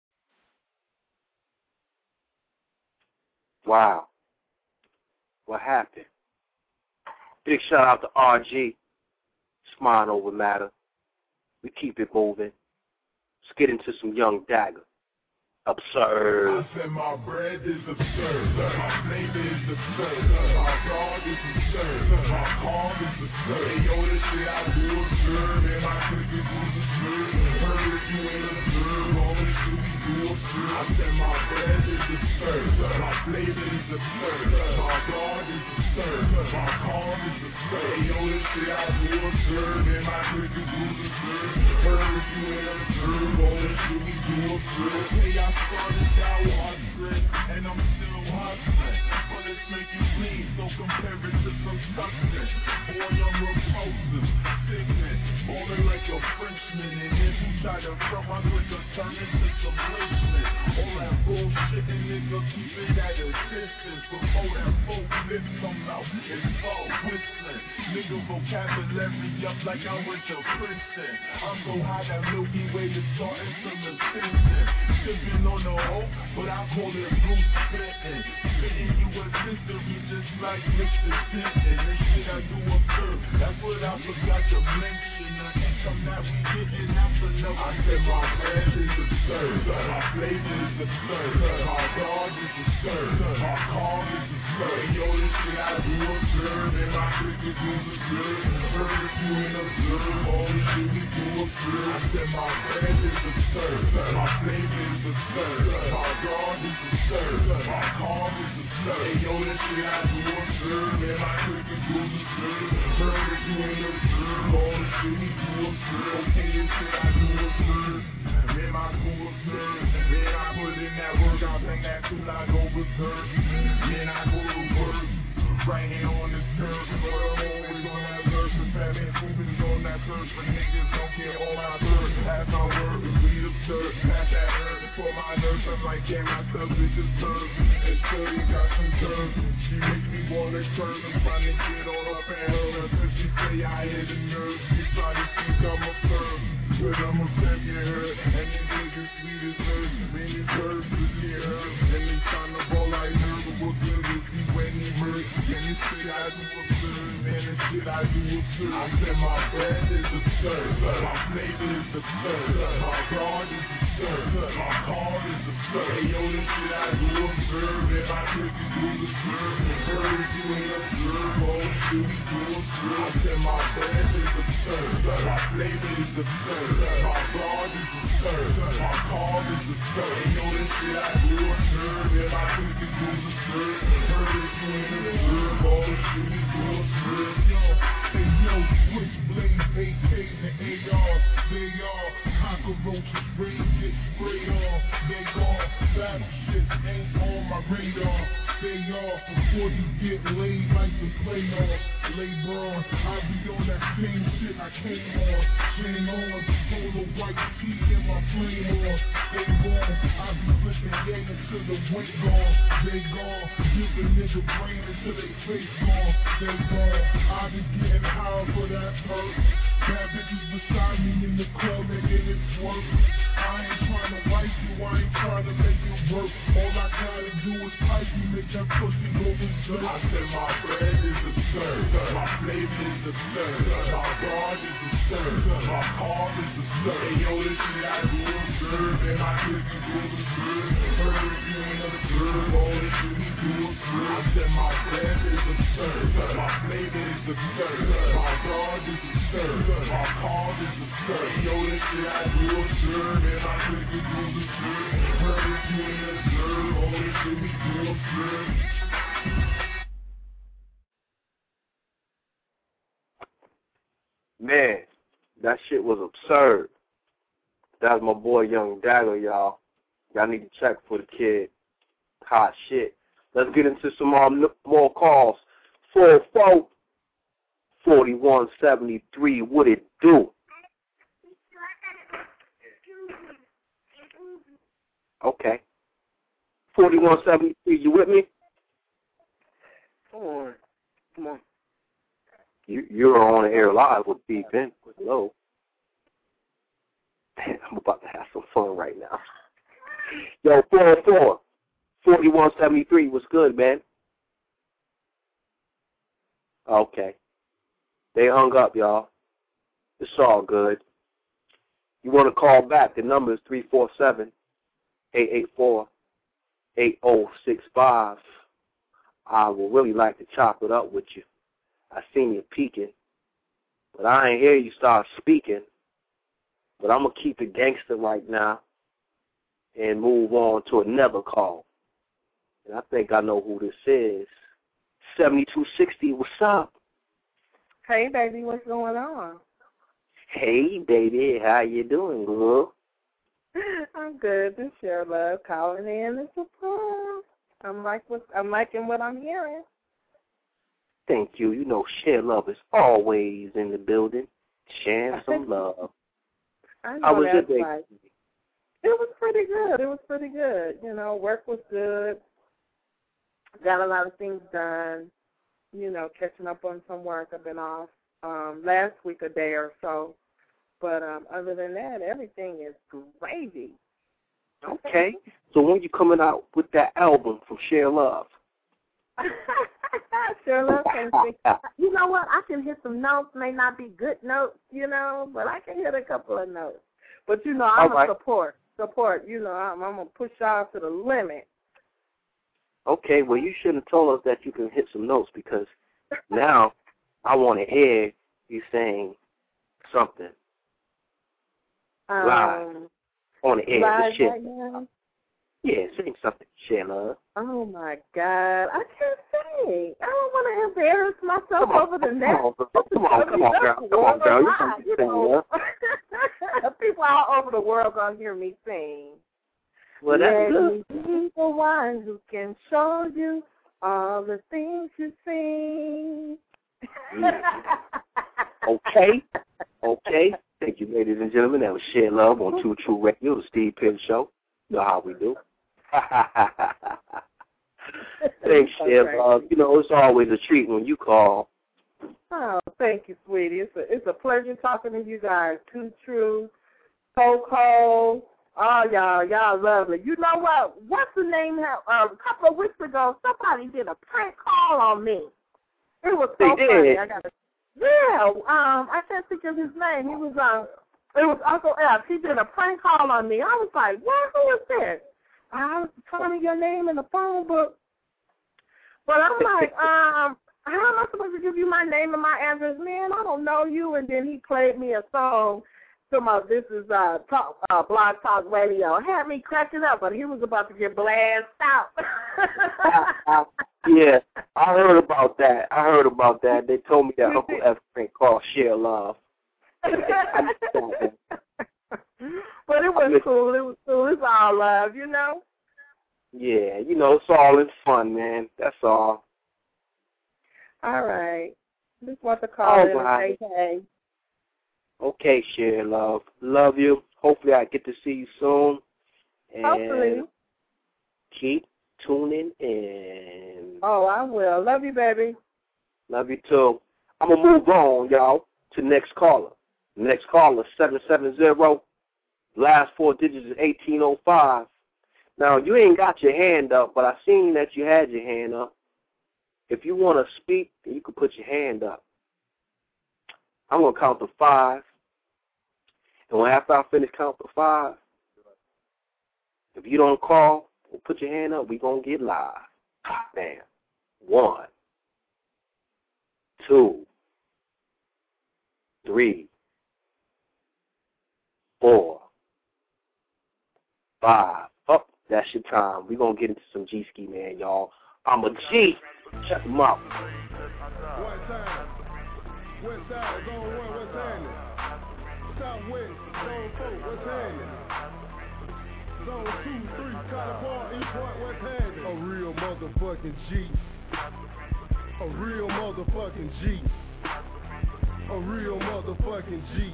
Wow. What happened? Big shout out to RG. It's mind over matter. We keep it moving. Let's get into some Young Dagger. Absurd. I said my bread is absurd. My flavor is absurd. My dog is absurd. My calm is absurd. Hey, yo, this shit I do absurd. And my cookies is absurd. Heard if you ain't absurd, all this shit we do absurd. I said my bread is absurd. My flavor is absurd. My dog is absurd. My calm is absurd. Hey, yo, this shit I do absurd. And my cookies is absurd. Heard if you ain't absurd, all this shit we do absurd. Hey, I started out hustling, and I'm still hustling. But let's make it clean, so compare it to some substance. Boy, I'm repulsive, sickening, falling like a Frenchman. And if you try to front my nigga, turn into some placement. All that bullshit, and nigga, keep it at a distance. Before that folk lift come out, it's all whistling. Nigga vocabulary up like I went to Princeton. I'm so high that Milky Way is starting to the Simpsons. Sipping on the hope, but I call it Bruce Spittin'. Spitting U.S. history just like Mr. Simpson. This shit I do observe, that's what I forgot to mention. The income that we getting after no. I said my brand is absurd, my flavor is absurd, my dog is absurd, my car is absurd. Yo, this shit I do observe, and my cricket do absurd. Heard if you ain't observe, all the shit we do observe. I said my brand is absurd, my flavor is absurd, my dog is absurd, my car is absurd. Hey, yo, this shit I do observe, and my cricket do absurd. Heard if you ain't observe, all the shit we do observe. Okay, this shit I do observe. Man, my school observe. Man, I put in that work, I bang that tool, I go berserk. Man, I go to work. Right here on this curve, but I'm always on that verse. The Batman moving on that curve, but niggas don't care all my dirt. As I work, we absurd. Pass that earth for my nurse. I'm like, damn, myself is absurd. It's sturdy, got some curves. She makes me wanna curve. I'm trying to get all up at her. Until she say I hit the nerve. She try to think I'm a firm. But I'm a fan, you heard. And these niggas sweet as hers. Many birds with the herb. And they trying to ball like her. But what good is he when he hurt? And this shit I do absurd. Man, this shit I do absurd. I said my brand is absurd. My flavor is absurd. My broad is absurd. My car is absurd. Hey, yo, this shit I do observe. And my cookies do absurd. Heard if you ain't observe. All the shit we do absurd. I said my brand is absurd. My flavor is absurd. My broad is absurd. My car is absurd. Hey, yo, this shit I do observe. And my cookies do absurd. Heard if you ain't observe. All the shit we do observe. Hey, yo, switchblade, AKs and AR. They are cockroaches, rain get sprayed on. They gone, battle shit ain't on my radar. They off before you get laid like the playoffs. Labor on, I be on that same shit I came on. Flame on, polo white tee and my flame on. They gone, I be flipping game until the weight gone. They gone, give a nigga brain until they face gone. They gone, I be getting high for that perk. Bad bitches beside me in the club and it's work. I ain't trying to wipe you, I ain't trying to make it work. All I gotta do is pipe you, make that pussy go berserk. I said my bread is absurd, my flavor is absurd, my broad is absurd, my car is absurd. Hey, yo, this shit I do observe, and my cookies do absurd. Heard if you ain't observe, all the shit we do absurd. I said my bread is absurd, my flavor is absurd, my broad is absurd, my car is absurd. Hey, yo, this shit I do observe, and my cookies do absurd. Heard if you ain't observe, all the shit we do absurd. Man, that shit was absurd. That's my boy Young Dagger, y'all. Y'all need to check for the kid. Hot shit. Let's get into some more calls. 44-4173. What it do? Okay. 4173, you with me? Come on. You're on the air live with B. Ben. Hello. Man, I'm about to have some fun right now. Yo, 404-4173. What's good, man? Okay. They hung up, y'all. It's all good. You want to call back, the number is 347-884-8065. I would really like to chop it up with you. I seen you peeking, but I ain't hear you start speaking. But I'm going to keep it gangster right now and move on to another call. And I think I know who this is. 7260, what's up? Hey, baby, what's going on? Hey, baby, how you doing, girl? I'm good. This is your love calling in. It's a prom. I'm liking what I'm hearing. Thank you. You know, share love is always in the building. Sharing some love. I know How was that's your day? right. It was pretty good. You know, work was good. Got a lot of things done. catching up on some work. I've been off last week a day or so. But other than that, everything is gravy. Okay. So when you coming out with that album from Share Love? Share Love can sing. You know what? I can hit some notes. May not be good notes, but I can hit a couple of notes. But, I'm a support. I'm going to push y'all to the limit. Okay. Well, you shouldn't have told us that you can hit some notes because now I want to hear you saying something. Live on the air. Live right now? Yeah, sing something, Share Love. Oh, my God. I can't sing. I don't want to embarrass myself over the net. Come on, girl. You can sing, People all over the world going to hear me sing. Well, that's good. Let me be the one who can show you all the things you see. Okay. Thank you, ladies and gentlemen. That was Share Love on True True Radio, the Steve Penn Show. You know how we do. Thanks, Share Love. It's always a treat when you call. Oh, thank you, sweetie. It's a pleasure talking to you guys. Too True, Coco. Oh, y'all lovely. You know what? What's the name? A couple of weeks ago, somebody did a prank call on me. It was so funny. I can't think of his name. It was Uncle F. He did a prank call on me. I was like, what? Who is this? I was finding your name in the phone book. But I'm like, how am I supposed to give you my name and my address? Man, I don't know you. And then he played me a song. This is Blog Talk Radio. Had me cracking up, but he was about to get blasted out. Yeah, I heard about that. They told me that Uncle F prank called Share Love. But it was cool. It's all love, Yeah, it's all in fun, man. That's all. All right. Just want to call in and say hey. Okay, Share Love. Love you. Hopefully I get to see you soon. And hopefully. Keep tuning in. Oh, I will. Love you, baby. Love you, too. I'm going to move on, y'all, to next caller. Next caller, 770. Last four digits is 1805. Now, you ain't got your hand up, but I seen that you had your hand up. If you want to speak, you can put your hand up. I'm going to count to 5. And after I finish count to 5, if you don't call or put your hand up, we're going to get live. Bam. 1, 2, 3, 4, 5. Oh, that's your time. We're going to get into some G-Ski, man, y'all. I'm a G. Check them out. One time. West side, zone 1, what's happening? Southwest, zone 4, what's happening? Zone 2, 3, Cotton Bar, East Point, what's happening? A real motherfucking G. A real motherfucking G. A real motherfucking G.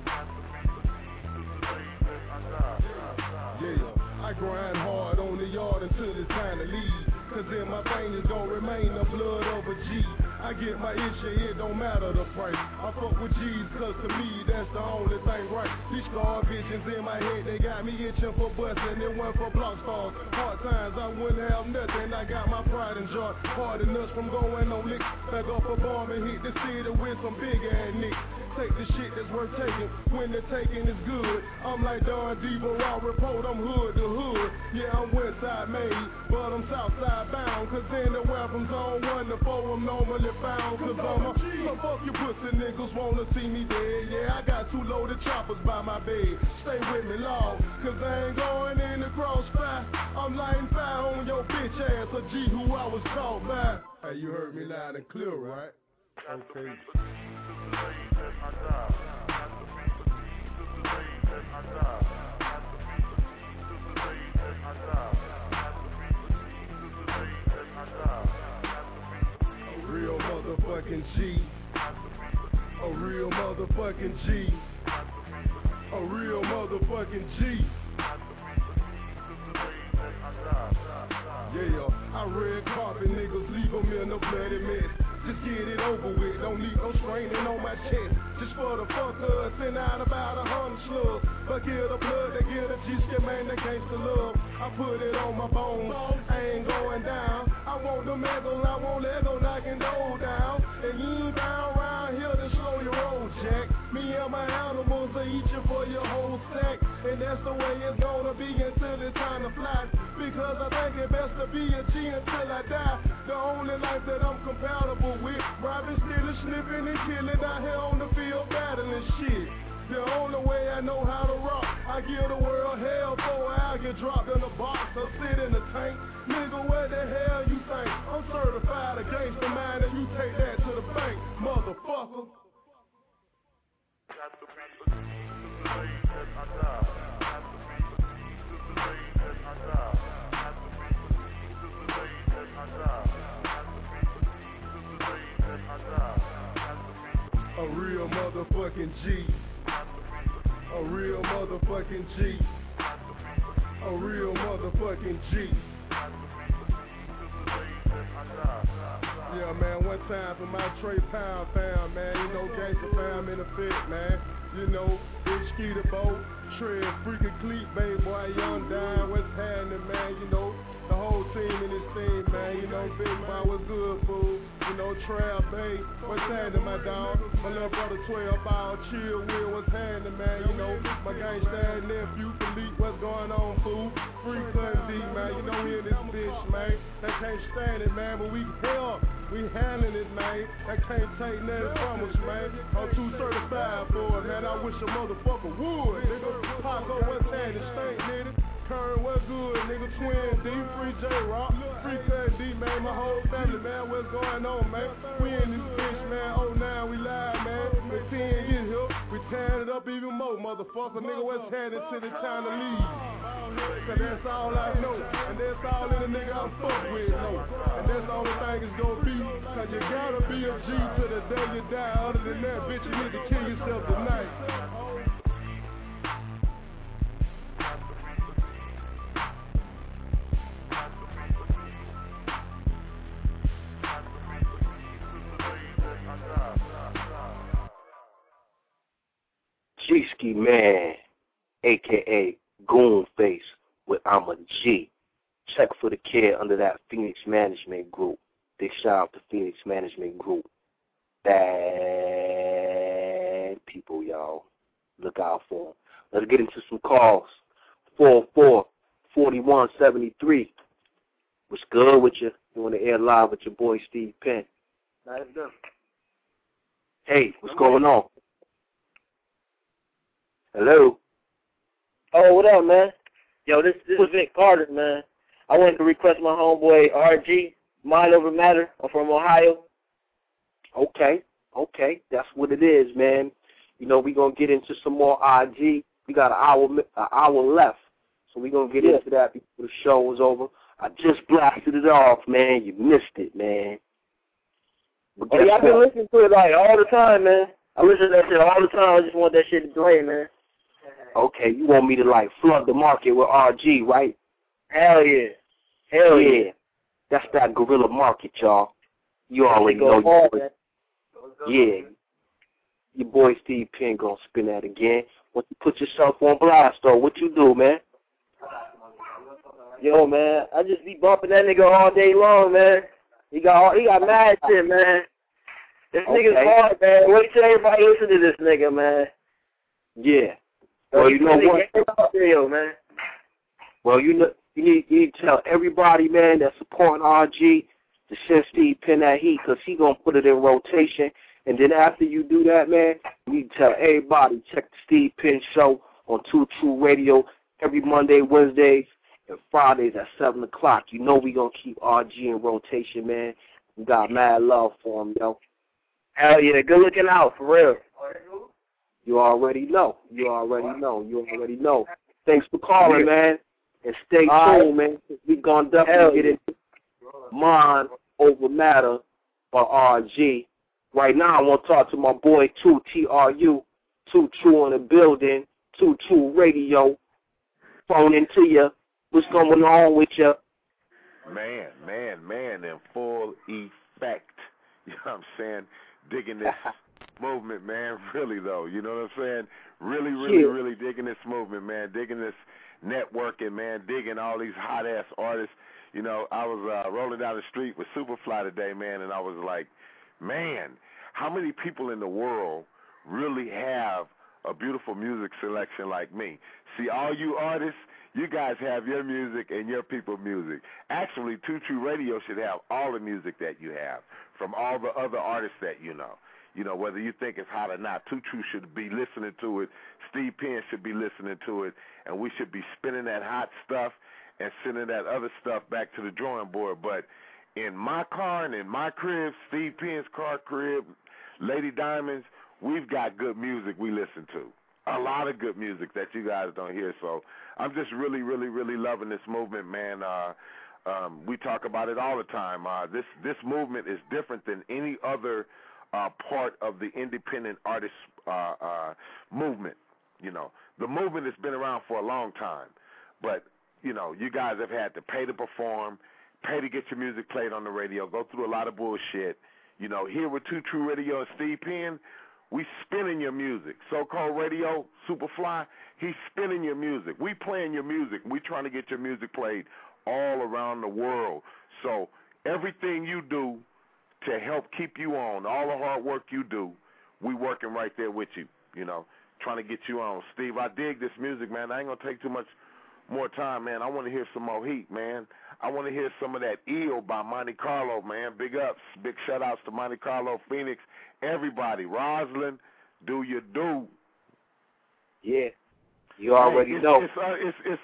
Yeah, I grind hard on the yard until it's time to leave. Cause in my vein is gonna remain the blood of a G. I get my issue, it don't matter the price. I fuck with G's cause to me that's the only thing right. These scar visions in my head, they got me itching for bustin'. It went for block stars. Hard times, I wouldn't have nothing. I got my pride and joy. Hard enough from going on licks. Back up a bomb and hit the city with some big ass nicks. Take the shit that's worth taking when the taking is good. I'm like Don Diva, raw report, I'm hood to hood. Yeah, I'm west side made, but I'm south side bound. Cause anywhere from zone 1 to 4 I'm normally found. Cause I'm a so fuck you pussy niggas wanna see me dead. Yeah, I got 2 loaded choppers by my bed. Stay with me, Lord, cause I ain't going in the crossfire. I'm lighting fire on your bitch ass, a G who I was taught by. Hey, you heard me loud and clear, right? Okay. A real motherfucking G. A real motherfucking G. A real motherfucking G. Yeah, I red carpet niggas leave them in a bloody mess. just get it over with. Don't leave no straining on my chest. Just for the fuckers, send out about 100 slugs. But get the blood, they get a G-skip, man, they gangsta love. I put it on my bones, I ain't going down. I want the metal, I want Lego knocking doors down. And you ain't down around here to slow your roll, Jack. Me and my animals will eat you for your whole sack. And that's the way it's gonna be until it's time to fly. Because I think it best to be a G until I die. The only life that I'm compatible with. Robbing, stealing, sniffing, and killing out here on the field battling shit. The only way I know how to rock, I give the world hell before I get dropped in a box or sit in a tank. Nigga, what the hell you think? I'm certified against the mind and you take that to the bank, motherfucker. A real motherfucking G. A real motherfucking G. A real motherfucking G. Yeah, man, one time for my Trey Pound fam, man. You know, gangsta fam in effect, man. You know, Big Skeeter Boat, Tread, Freakin' Cleat, Baby Boy, Young Dime, what's happening, man? You know, the whole team in this team, man. You know, Big Boy, what's good, fool? You know, Trail Bay, what's happening, my dog? My little brother 12 Ball, Chill Will, what's happening, man? You know, my gangsta nephew, Philippe, what's going on, fool? Free Clinton D, man. You know, we in this bitch, man. They can't stand it, man, but we help. We handling it, man. They can't take nothing from us, man. I'm too certified for it, man. I wish a motherfucker would, nigga. Pop up, what's happening, Stank, nigga. Kern, what's good, nigga? Twin D, Free J-Rock, Free Clinton D, man. My whole family, man. What's going on, man? We in this bitch, man. Oh, now we live, man. The 10 get here. We tearing it up even more, motherfucker. Nigga, what's happening till it's time to leave? Cause that's all I know. And that's all in the nigga I fuck with, know. And that's the only thing it's gonna be. Cause you gotta be a G till the day you die. Other than that, bitch, you need to kill yourself tonight. G-Ski Man, a.k.a. Goonface with I'm a G. Check for the kid under that Phoenix Management Group. Big shout out to Phoenix Management Group. Bad people, y'all. Look out for them. Let's get into some calls. 44-4173. What's good with you? You on the air live with your boy Steve Penn. Nice done. Hey, what's going on? Hello? Oh, what up, man? Yo, this is Vic Carter, man. I wanted to request my homeboy RG, Mind Over Matter. I'm from Ohio. Okay, that's what it is, man. You know, we're going to get into some more RG. We got an hour left, so we're going to get into that before the show is over. I just blasted it off, man. You missed it, man. Oh, yeah, I've been listening to it, like, all the time, man. I listen to that shit all the time. I just want that shit to play, man. Okay, you want me to, like, flood the market with RG, right? Hell yeah. Hell yeah. That's that guerrilla market, y'all. You already know. Yeah. Your boy Steve Penn gonna spin that again. Once you put yourself on blast, though, what you do, man? Yo, man, I just be bumping that nigga all day long, man. He got mad shit, man. This nigga's hard, man. Wait till everybody listen to this nigga, man. Yeah. Well, you know what? Man. Well, you need to tell everybody, man, that's supporting RG to send Steve Penn that heat, because he going to put it in rotation. And then after you do that, man, you need to tell everybody, check the Steve Penn Show on 2 True Radio every Monday, Wednesdays, and Fridays at 7 o'clock. You know we going to keep RG in rotation, man. We got mad love for him, yo. Hell yeah, good looking out, for real. You already know. Thanks for calling, man. And stay tuned, man. We're going to definitely get into Mind Over Matter by RG. Right now, I want to talk to my boy, 2 TRU, 2 True in the building, 2 True Radio. Phone into you. What's going on with you? Man, in full effect. You know what I'm saying? Digging this movement, man. Really, though. You know what I'm saying? Really, really, really digging this movement, man. Digging this networking, man. Digging all these hot-ass artists. You know, I was rolling down the street with Superfly today, man, and I was like, man, how many people in the world really have a beautiful music selection like me? See, all you artists, you guys have your music and your people's music. Actually, Two True Radio should have all the music that you have from all the other artists that you know. You know, whether you think it's hot or not, Two True should be listening to it. Steve Penn should be listening to it, and we should be spinning that hot stuff and sending that other stuff back to the drawing board. But in my car and in my crib, Steve Penn's car crib, Lady Diamonds, we've got good music we listen to. A lot of good music that you guys don't hear. So I'm just really, really, really loving this movement, man. We talk about it all the time. This movement is different than any other part of the independent artist movement. You know, the movement has been around for a long time, but you know, you guys have had to pay to perform, pay to get your music played on the radio, go through a lot of bullshit. You know, here with Two True Radio and Steve Penn, we spinning your music. So-called radio, Superfly, he's spinning your music. We playing your music. We trying to get your music played all around the world. So everything you do to help keep you on, all the hard work you do, we working right there with you, you know, trying to get you on. Steve, I dig this music, man. I ain't going to take too much more time, man. I want to hear some more heat, man. I want to hear some of that Eel by Monte Carlo, man. Big ups, big shout-outs to Monte Carlo, Phoenix, everybody. Rosalind, do you do? Yeah, you already know. It's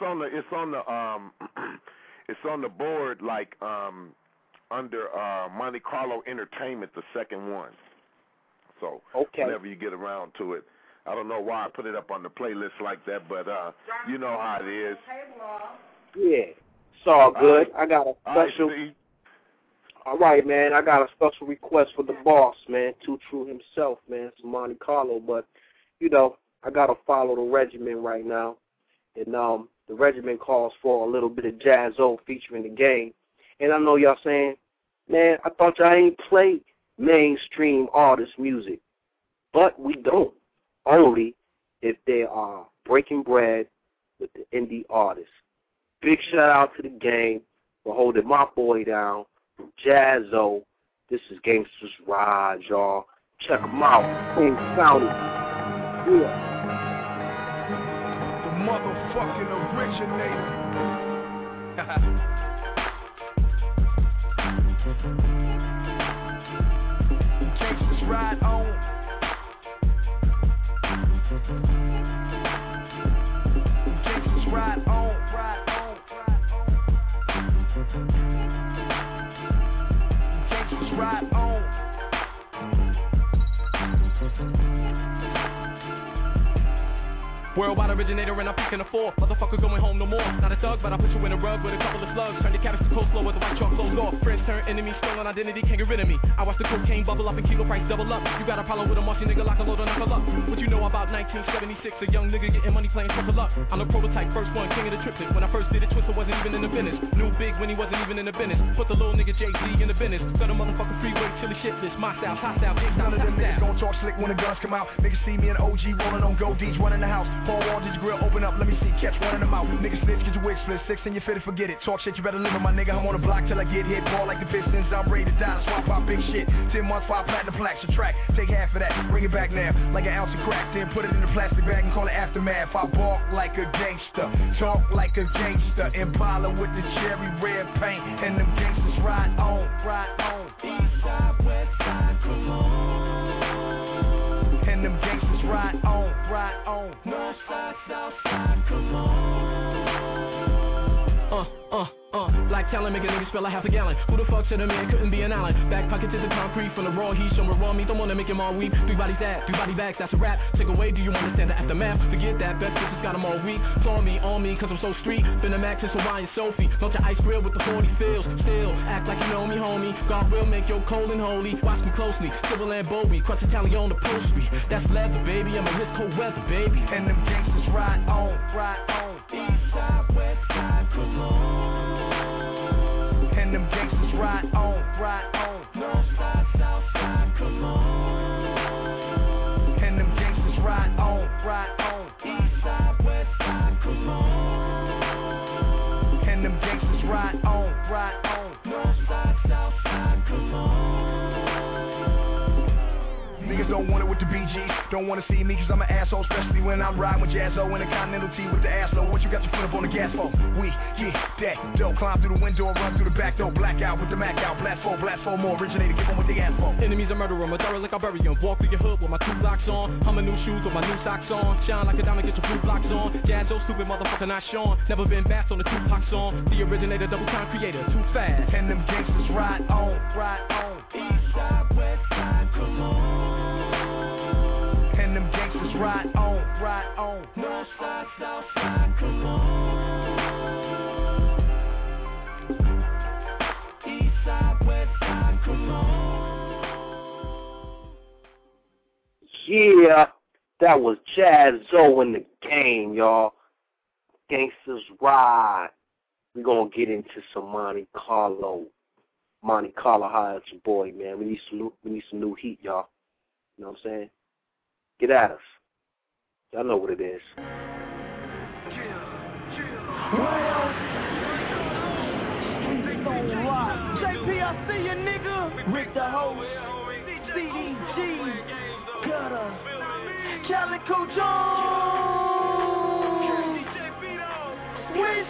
on the board like under Monte Carlo Entertainment, the second one. So whenever you get around to it, I don't know why I put it up on the playlist like that, but you know how it is. Yeah, it's all good. I got a special. All right, man. I got a special request for the boss, man. Two True himself, man. It's Monte Carlo, but you know I gotta follow the regimen right now, and the regimen calls for a little bit of Jaz-O featuring the Game, and I know y'all saying, man, I thought y'all ain't played mainstream artist music, but we don't. Only if they are breaking bread with the indie artists. Big shout out to the Game for holding my boy down from Jaz-O. This is Gangsters Ride, y'all. Check them out. Queens County. Yeah. The motherfucking originator. Gangsters Ride on. Ride on, ride on, ride on. Gangsters ride on. Worldwide originator and I'm packing a 4. Motherfucker going home no more. Not a thug, but I put you in a rug with a couple of slugs. Turn your cabbage to coleslaw with the white chalk closed off. Friends turn enemies, stolen identity, can't get rid of me. I watch the cocaine bubble up and kilo price double up. You got a problem with a Martian nigga like a load on knuckle up. What you know about 1976? A young nigga getting money playing triple up. I'm the prototype, first one, king of the triplets. When I first did it, Twister wasn't even in the business. Knew big when he wasn't even in the business. Put the little nigga Jay-Z in the business. Got a motherfucking freeway, chilly shitless. My style, hot style, big style, none of them niggas gon' talk slick when the guns come out. Niggas see me and OG rolling on gold D's, running the house. Paul Walden's grill, open up, let me see, catch one in the mouth. Niggas snitch, get your wig split, 6 and you fit it, forget it. Talk shit, you better live with my nigga. I'm on the block till I get hit. Ball like the Pistons, I'm ready to die. Swap out big shit. 10 months, 5 platinum plaques, subtract. Take half of that, bring it back now. Like an ounce of crack, then put it in a plastic bag and call it aftermath. I walk like a gangster, talk like a gangster. Impala with the cherry red paint, and them gangsters ride on, ride on. East side, west side, come on. And them gangsters ride on, ride on. North side, south side, come on. Like talent, make a nigga spill a half a gallon. Who the fuck said a man couldn't be an island? Back pockets is the concrete from the raw heat. Some raw meat, don't wanna make him all weak. 3 bodies ass, 3 body bags, that's a rap. Take away, do you understand the aftermath? Forget that, best bitches got them all weak. On me, cause I'm so street. Been a Max since Hawaiian Sophie. Melt your ice grill with the 40 fills. Still, act like you know me, homie. God will make your cold and holy. Watch me closely, Civil and Bowie. Crutch Italian on the upholstery. That's leather, baby. I'm a wrist cold weather, baby. And them gangsters ride on, ride on. East side, west side, come on. And them gangsters ride on, ride on. North side, south side. want it with the BGs. Don't wanna see me cause I'm an asshole, especially when I'm riding with Jazzo in a Continental T with the ass low. What you got your foot up on the gas for? We get that dough. Climb through the window and run through the back door. Black out with the Mac out. Blast four more. Originator, give them what they ask for. Enemies are murder 'em, a thorough like I bury 'em. Walk through your hood with my 2 blocks on. I'm a new shoes with my new socks on. Shine like a diamond, get your blue blocks on. Jazzo, stupid motherfucker, not Sean. Never been bass on the Tupac song. The originator, double time creator, too fast. And them gangsters ride on, ride on. East side, west side, come on. And them gangsters ride on, ride on. North side, south side, come on. East side, west side, come on. Yeah, that was Jazzo in the game, y'all. Gangsters ride. We're going to get into some Monte Carlo. Monte Carlo, holla at your boy, man. We need some new heat, y'all. You know what I'm saying? Get at us. Y'all know what it is. JP, I see ya, nigga. Rick the host, CDG, Gutter, Calico Jones, Swish.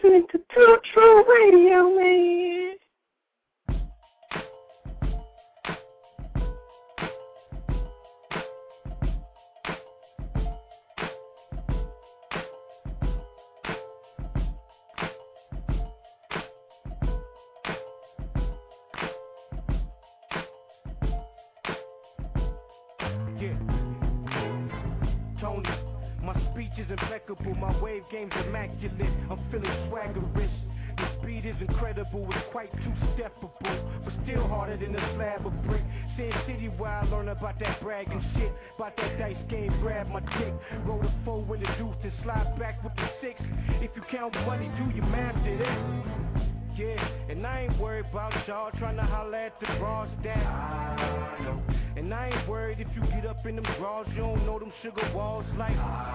listening to Two True Radio, man. Impeccable, my wave game's immaculate. I'm feeling swaggerish. The speed is incredible, it's quite two-steppable, but still harder than a slab of brick. Sin City where I learn about that bragging shit, about that dice game, grab my dick, roll the 4 with the deuce and slide back with the 6. If you count money, do your math to this. Yeah, and I ain't worried about y'all trying to holler at the bras that I know. And I ain't worried if you get up in them drawers, you don't know them sugar walls like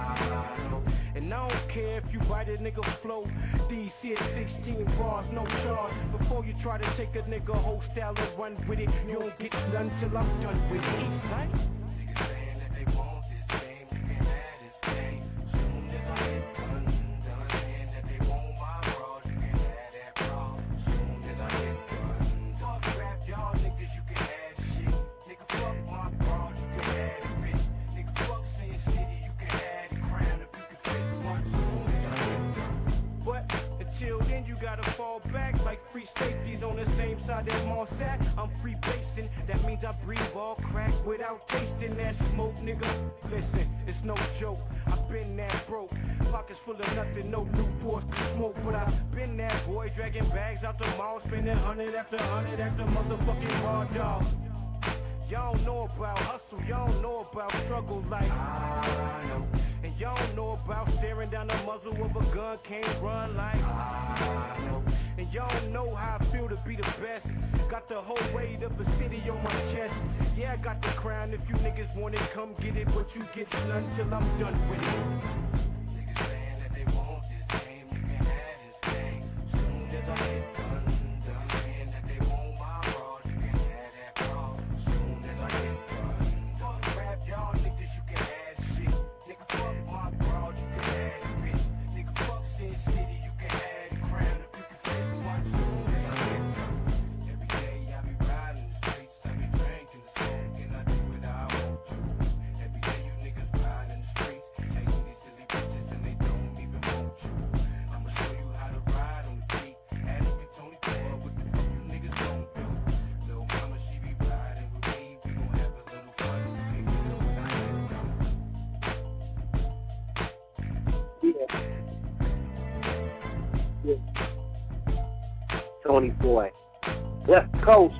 I know. And I don't care if you bite a nigga flow, DC at 16 bars, no charge. Before you try to take a nigga whole style and run with it, you don't get none till I'm done with it. East night. Niggas saying that they want this game, you can have this game. Soon as I get done saying that they want my bras, you can have that bra. Soon as I get done, fuck rap, y'all niggas, you can have this shit. Nigga, fuck my bras, you can have it, bitch. Nigga, fuck Sin City, you can have the crown if you can fit one. Soon as I get done. But until then, you gotta fall back like free safeties on the same side that Moss at. I'm free basing, that means I breathe all crack without tasting that smoke, nigga. Listen, it's no joke, I've been that broke. Pockets full of nothing, no Newports to smoke, but I've been that boy, dragging bags out the mall, spending 100 after 100 after motherfucking raw dog. Y'all don't know about hustle, y'all don't know about struggle like I know. And y'all don't know about staring down the muzzle of a gun, can't run like I know. And y'all don't know how I feel to be the best. Got the whole weight of the city on my chest. Yeah, I got the crown, if you niggas want it, come get it, but you get none till I'm done with it. Niggas saying that they want this game, you can have this game. Soon as I get done saying that they want my bras, you can have that bra. Soon as I get done, fuck rap, y'all niggas, you can have this shit. Nigga, fuck my bras, you can have it, bitch. Nigga, fuck Sin City, you can have the crown if you can fit one. Soon as I get done. Every day I be riding the streets, I be drinking the smoke, and I do what I want to. Every day you niggas riding the streets, chasing these silly bitches and they don't even want you. I'ma show you how to ride on the beat. Ask me Tony Ford, what the fuck you niggas gon' do? Little mama, she be riding with me, we gon' have a little fun. You can get when I get done. Tony Boy, West Coast.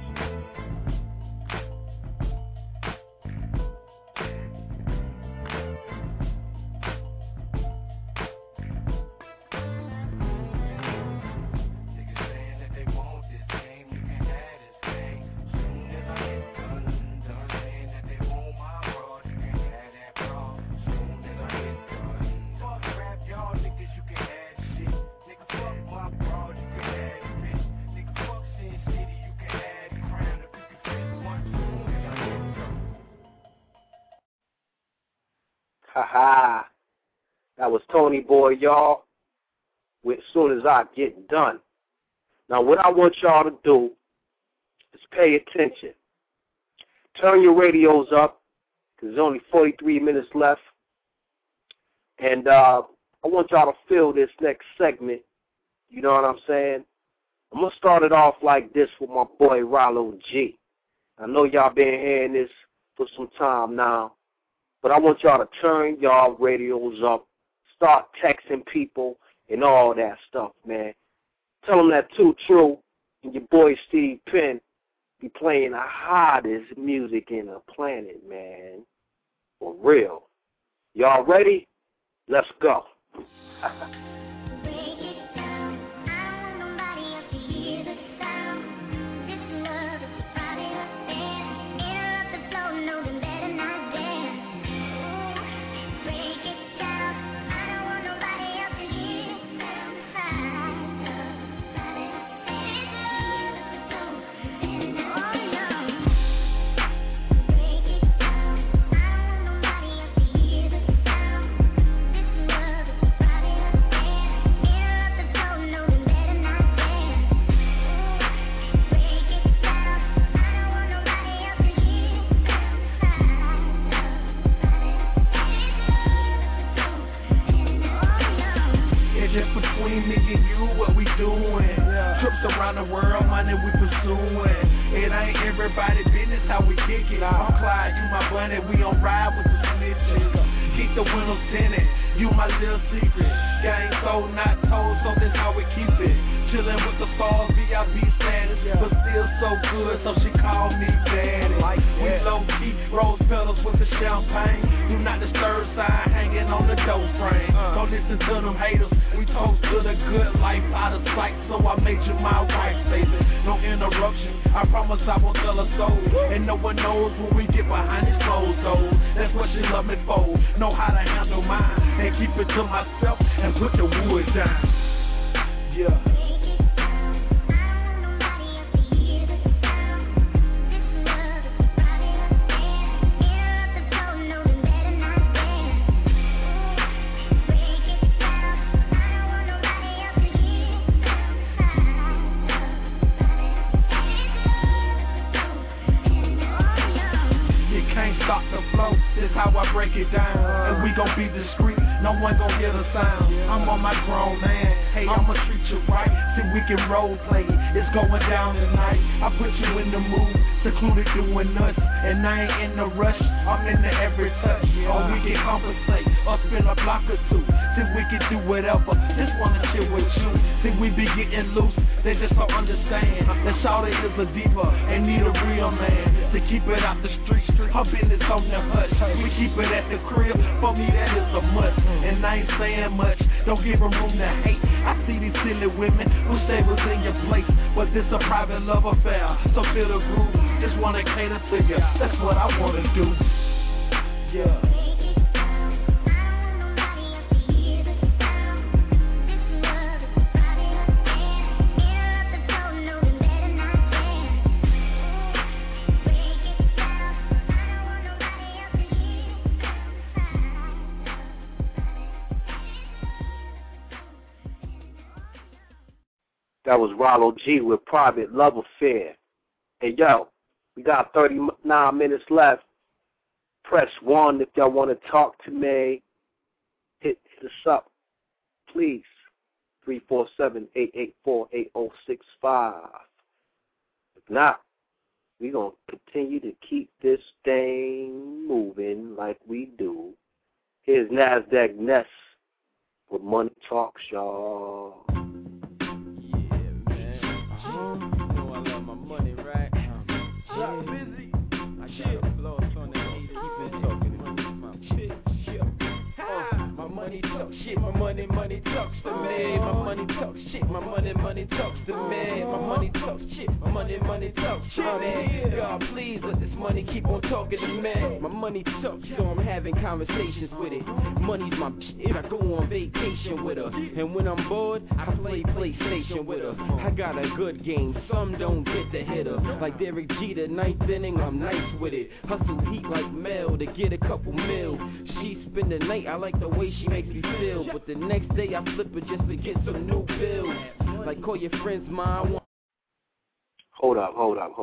Haha. That was Tony Boy, y'all, with As Soon As I Get Done. Now, what I want y'all to do is pay attention. Turn your radios up, because there's only 43 minutes left. And I want y'all to feel this next segment. You know what I'm saying? I'm going to start it off like this with my boy Rollo G. I know y'all been hearing this for some time now. But I want y'all to turn y'all radios up, start texting people and all that stuff, man. Tell them that Too True and your boy Steve Penn be playing the hottest music in the planet, man. For real. Y'all ready? Let's go. Body trips around the world, money we pursuing. It ain't everybody business how we kick it. I'm Clyde, you my bunny, we on ride with the snitches. Keep the windows tinted, you my little secret. Gang sold, not told, so that's how we keep it. Chillin' with the stars, VIP status, but still so good, so she called me daddy. We low key, rose petals with the champagne. Do not disturb sign hanging on the door frame. Don't listen to them haters, we toast to the good life out of sight, so I made you my wife, baby. No interruption, I promise I won't tell a soul. And no one knows when we get behind these closed doors. That's what she love me for, know how to handle mine, and keep it to myself, and put the wood down. Yeah. Stop the flow, this how I break it down. And we gon' be discreet, no one gon' hear the sound. I'm on my grown man, hey, I'ma treat you right. See, we can role play, it's going down tonight. I put you in the mood, secluded doing nuts. And I ain't in the rush, I'm in the every touch. Or we can compensate, or spin a block or two. See, we can do whatever, just wanna chill with you. See, we be getting loose, they just don't understand. That shawty is a diva, and need a real man to keep it out the street. Her business on the hush, we keep it at the crib. For me, that is a must, and I ain't saying much. Don't give them room to hate. I see these silly women who say was in your place, but this a private love affair. So feel the groove, just wanna cater to you. That's what I wanna do. Yeah. That was Rollo G with Private Love Affair. Hey, yo, we got 39 minutes left. Press 1 if y'all want to talk to me. Hit us up, please. 347-884-8065. If not, we're going to continue to keep this thing moving like we do. Here's NASDAQ Ness with Money Talks, y'all. Money talks shit, my money talks to me. My money talks shit, my money talks to me. My money talks shit, my money talks to me. God, please let this money keep on talking to me. My money talks, so I'm having conversations with it. Money's my shit, I go on vacation with her. And when I'm bored, I play PlayStation with her. I got a good game, some don't get the hitter. Like Derek Jeter, ninth inning, I'm nice with it. Hustle heat like Mel to get a couple mil. She spend the night, I like the way she makes me feel. But the next day I flip her just to get some new bills. Like call your friends mine. Hold up.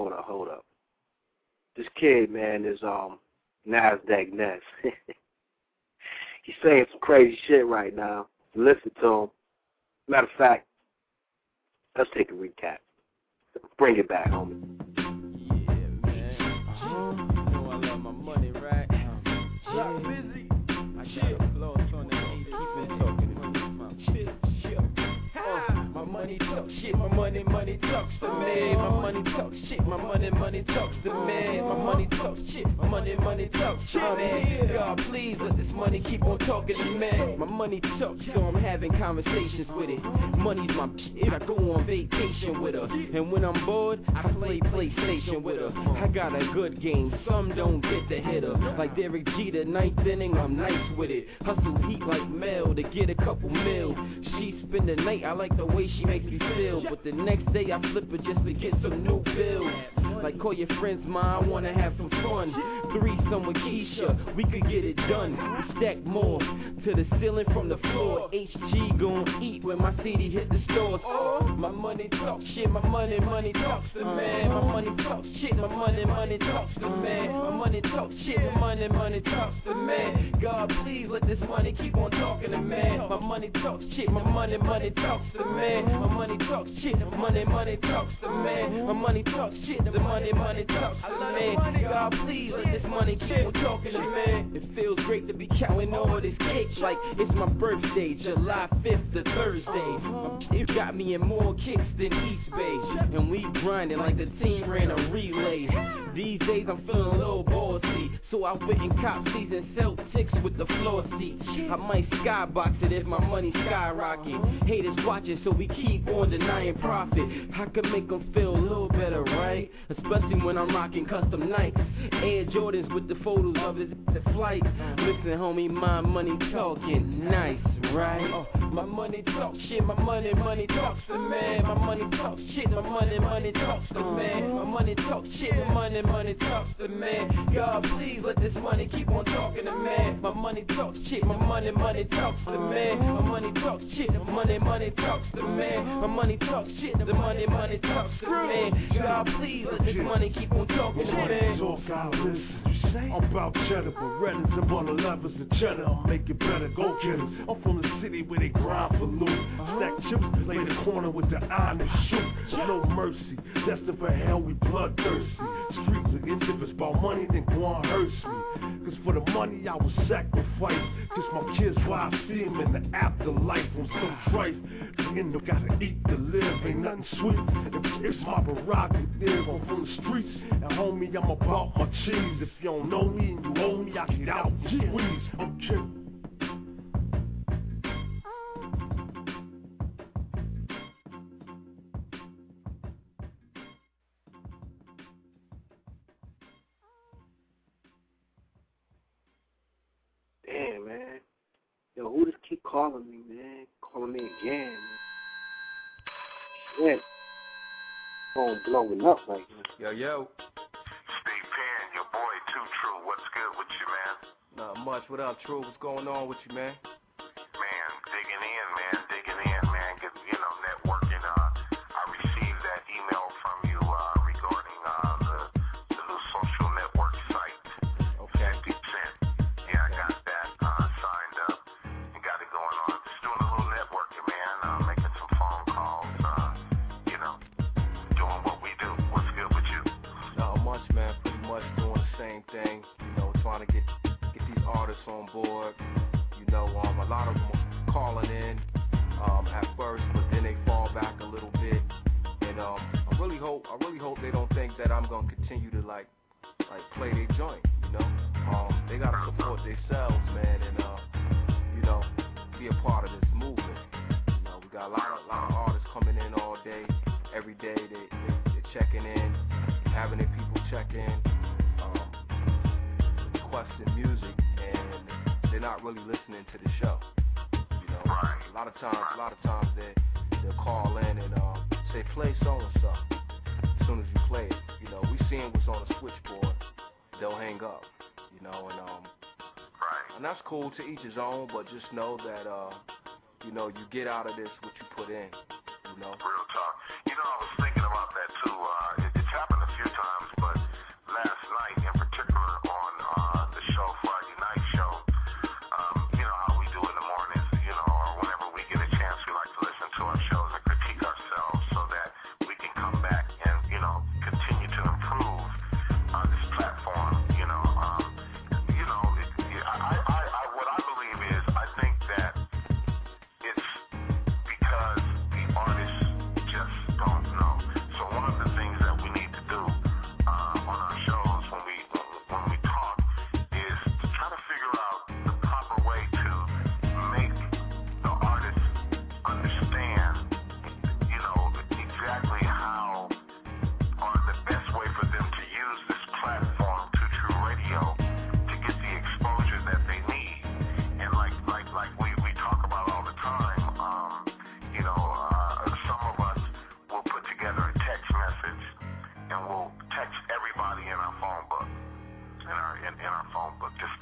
This kid, man, is NASDAQ Ness. He's saying some crazy shit right now. Listen to him. Matter of fact, let's take a recap. Bring it back, homie. Money talks shit, my money talks to me. My money talks shit, my money talks to me. My money talks shit, my money talks to me. God, please let this money keep on talking to me. My money talks, so I'm having conversations with it. Money's my shit, I go on vacation with her. And when I'm bored, I play PlayStation with her. I got a good game, some don't get the hitter. Like Derek Jeter, ninth inning, I'm nice with it. Hustle heat like Mel to get a couple mil. She spend the night, I like the way she makes me feel. But the next day I flip her just to get some new bills. Like call your friends, ma, I wanna have some fun. Threesome with Keisha, we could get it done. Stack more to the ceiling from the floor. HG gon' eat when my CD hit the stores. My money talk shit, my money talks to man. My money talk shit, my money talks to man. My money talk shit, my money talks to man. God, please let this money keep on talking to man. My money talks shit, my money talks to man. My money talks shit, my money talks to man. My money talks shit, the money talks to man. God, please let this money keep on talking to man. It feels great to be counting all this cake like it's my birthday, July 5th to Thursday. It got me in more kicks than East Bay, and we grinding like the team ran a relay. These days I'm feeling a little ballsy, so I went and cop season Celtics with the floor seats. I might skybox it if my money skyrocket. Haters watching, so we keep on denying profit. I can make them feel a little better, right? Especially when I'm rocking custom Nikes, Air Jordans with the photos of his flight. Listen, homie, my money talking nice, right? My money talk shit, my money talks to man. My money talk shit, my money talks to man. My money talk shit, my money talks to man. God, please let this money keep on talking to man. My money talk shit, my money talks to man. My money talk shit, my money talks to man. My money talk shit, the money talks to man. God, please let this money keep on talking to man. Talk, I listen. I'm about cheddar, Berettas and bundle levers and cheddar. I'll make it better, go get it. I'm from the city where they grind for loot. Stack chips, lay the corner with the iron and shoot. No mercy, destined for hell, we bloodthirsty. Streets are itch, if it's about money, then go on hurts me. Cause for the money I will sacrifice. Kiss my kids while I see them in the afterlife. I'm so trite, you know, gotta eat to live, ain't nothing sweet. It's my prerogative, I'm from the streets. And homie, I'm about my cheese. If you don't know me and you owe me, I get out and squeeze. I'm kidding. Damn, man. Yo, who just keep calling me, man? Calling me again, man. Yeah. Phone blowing up right now. Yo. Steve Penn, your boy, Too True. What's good with you, man? Not much. What up, True? What's going on with you, man? Man, digging in, man. Get, networking. I received that email from you regarding the new social network site. Okay. 50 Cent. Yeah, I got that signed up and got it going on. Just doing a little networking, man. Making some phone calls. Doing what we do. What's good with you? Not much, man. Pretty much doing the same thing. Trying to get these artists on board. A lot of them are calling in at first, but then they fall back a little bit. And I really hope they don't think that I'm gonna continue to like play their joint. They gotta support themselves, man, and be a part of this movement. We got a lot of artists coming in all day, every day. They're checking in, having their people check in, requesting music, and they're not really listening to the show. A lot of times they'll call in and say play so and so. As soon as you play it, we seeing what's on the switchboard. They'll hang up, and that's cool, to each his own. But just know that you get out of this what you put in. Real talk. I was thinking about that too. It's happened a few times, but last night in particular on the show, Friday night show, how we do in the mornings, or whenever we get a chance, we like to listen to our shows and critique ourselves so that we can come back and, continue to improve this platform. What I believe is, I think that it's because the artists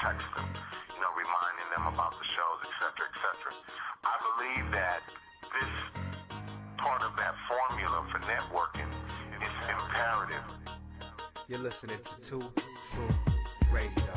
text them, reminding them about the shows, etc., etc. I believe that this part of that formula for networking is imperative. You're listening to Two True Radio.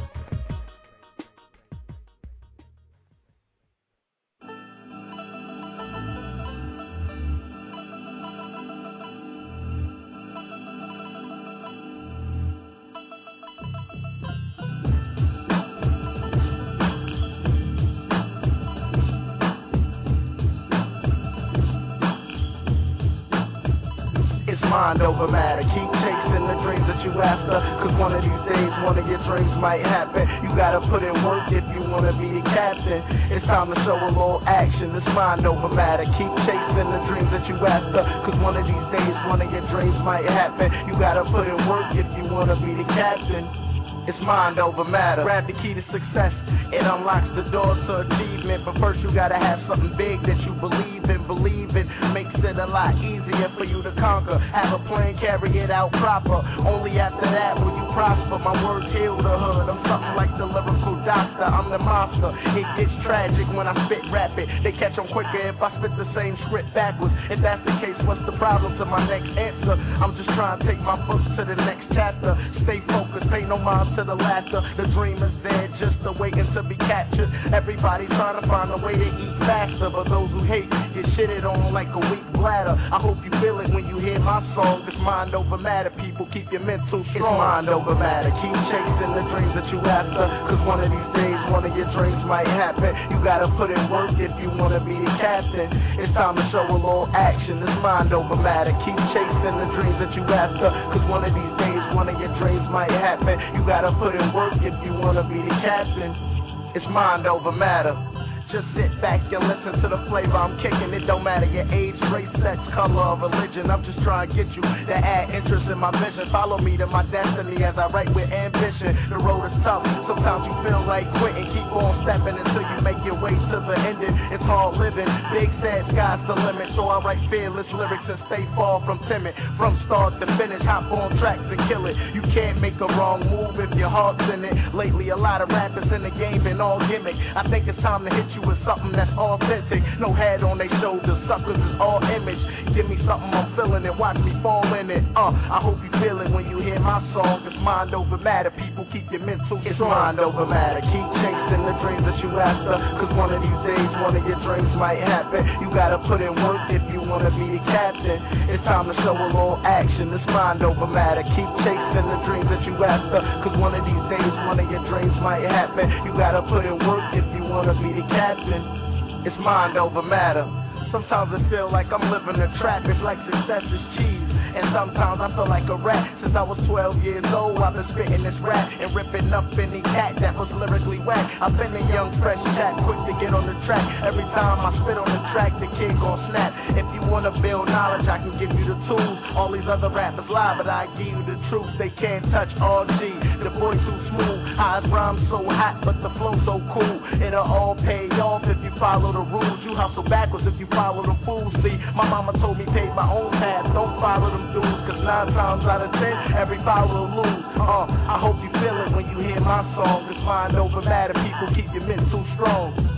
Mind over matter, keep chasing the dreams that you after, cause one of these days one of your dreams might happen. You gotta put in work if you wanna be the captain. It's time to show a little action. It's mind over matter, keep chasing the dreams that you after, cause one of these days one of your dreams might happen. You gotta put in work if you wanna be the captain. It's mind over matter. Grab the key to success. It unlocks the doors to achievement. But first you gotta have something big that you believe in. Believe in makes it a lot easier for you to conquer. Have a plan, carry it out proper. Only after that will you prosper. My words heal the hood. I'm something like the lyrical doctor. I'm the monster. It gets tragic when I spit rapid. They catch on quicker if I spit the same script backwards. If that's the case, what's the problem to my next answer? I'm just trying to take my books to the next chapter. Stay focused, pay no mind to the laughter. The dream is there, just awaiting to be captured. Everybody trying to find a way to eat faster, but those who hate get shitted on like a weak bladder. I hope you feel it when you hear my song. It's mind over matter, people. Keep your mental strong. It's mind over matter. Keep chasing the dreams that you after, cause one of these days one of your dreams might happen. You gotta put in work if you wanna be the captain. It's time to show a little action. It's mind over matter. Keep chasing the dreams that you after, cause one of these days one of your dreams might happen. You gotta put in work if you wanna be the captain. It's mind over matter. Just sit back and listen to the flavor I'm kicking. It don't matter your age, race, sex, color, or religion. I'm just trying to get you to add interest in my vision. Follow me to my destiny as I write with ambition. The road is tough, sometimes you feel like quitting. Keep on stepping until you make your way to the ending. It's hard living, big sad sky's the limit. So I write fearless lyrics and stay far from timid. From start to finish, hop on tracks and kill it. You can't make a wrong move if your heart's in it. Lately a lot of rappers in the game been all gimmick. I think it's time to hit you with something that's authentic. No head on their shoulders, suckers is all image. Give me something I'm feeling it, watch me fall in it. I hope you feel it when you hear my song. It's mind over matter, people. Keep your mental strong. It's mind over matter. Keep chasing the dreams that you after, cause one of these days one of your dreams might happen. You gotta put in work if you wanna be the captain. It's time to show a little action. It's mind over matter. Keep chasing the dreams that you after, cause one of these days one of your dreams might happen. You gotta put in work if you wanna be the captain. It's mind over matter. Sometimes I feel like I'm living a trap. It's like success is cheese. And sometimes I feel like a rat. Since I was 12 years old, I've been spitting this rap and ripping up any cat that was lyrically whack. I've been a young, fresh cat, quick to get on the track. Every time I spit on the track, the kid gon' snap. If you wanna build knowledge, I can give you the tools. All these other rappers lie, but I give you the truth. They can't touch RG. The boy too smooth. Eyes rhyme so hot, but the flow so cool. It'll all pay off if you follow the rules. You hustle backwards if you follow the fools. See, my mama told me take my own path. Don't follow them dudes, cause 9 times out of 10, every follow will lose. I hope you feel it when you hear my song. It's mind over matter, people. Keep your mental strong.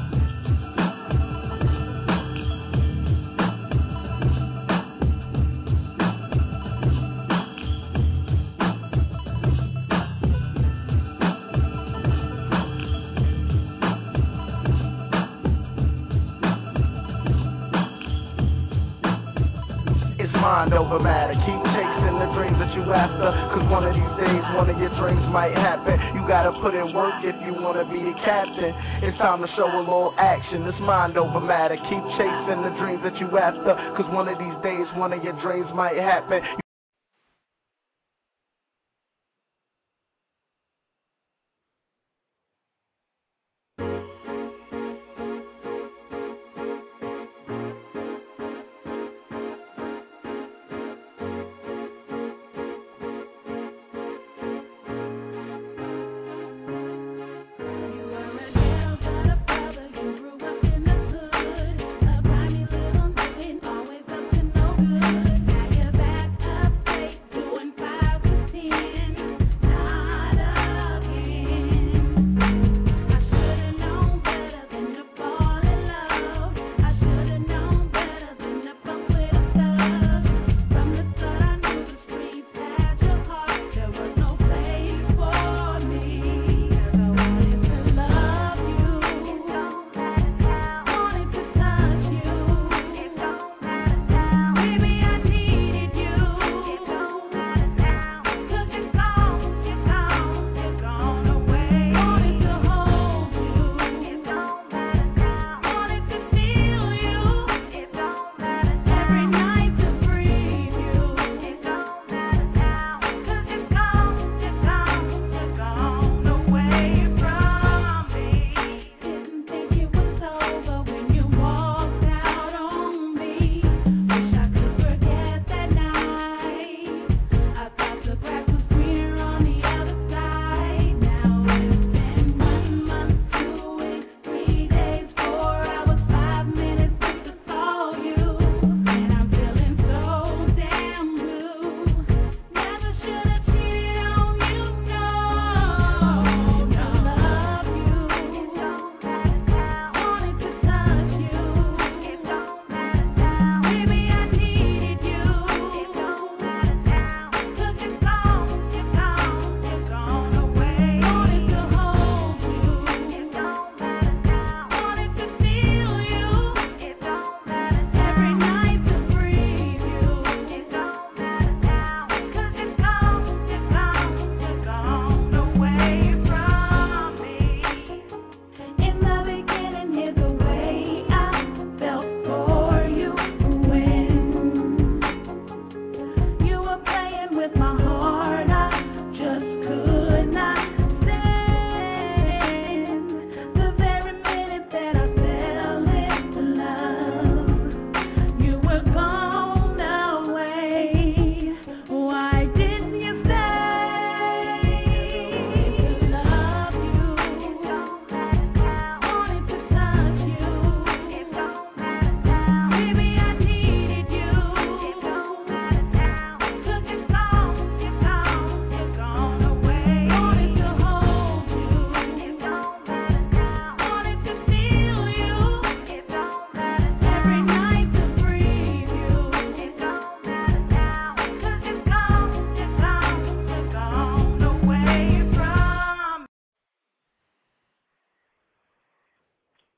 Mind over matter. Keep chasing the dreams that you after, cause one of these days one of your dreams might happen. You gotta put in work if you wanna be the captain. It's time to show a little action. It's mind over matter. Keep chasing the dreams that you after, cause one of these days one of your dreams might happen. Always up to no good. Now you're back up.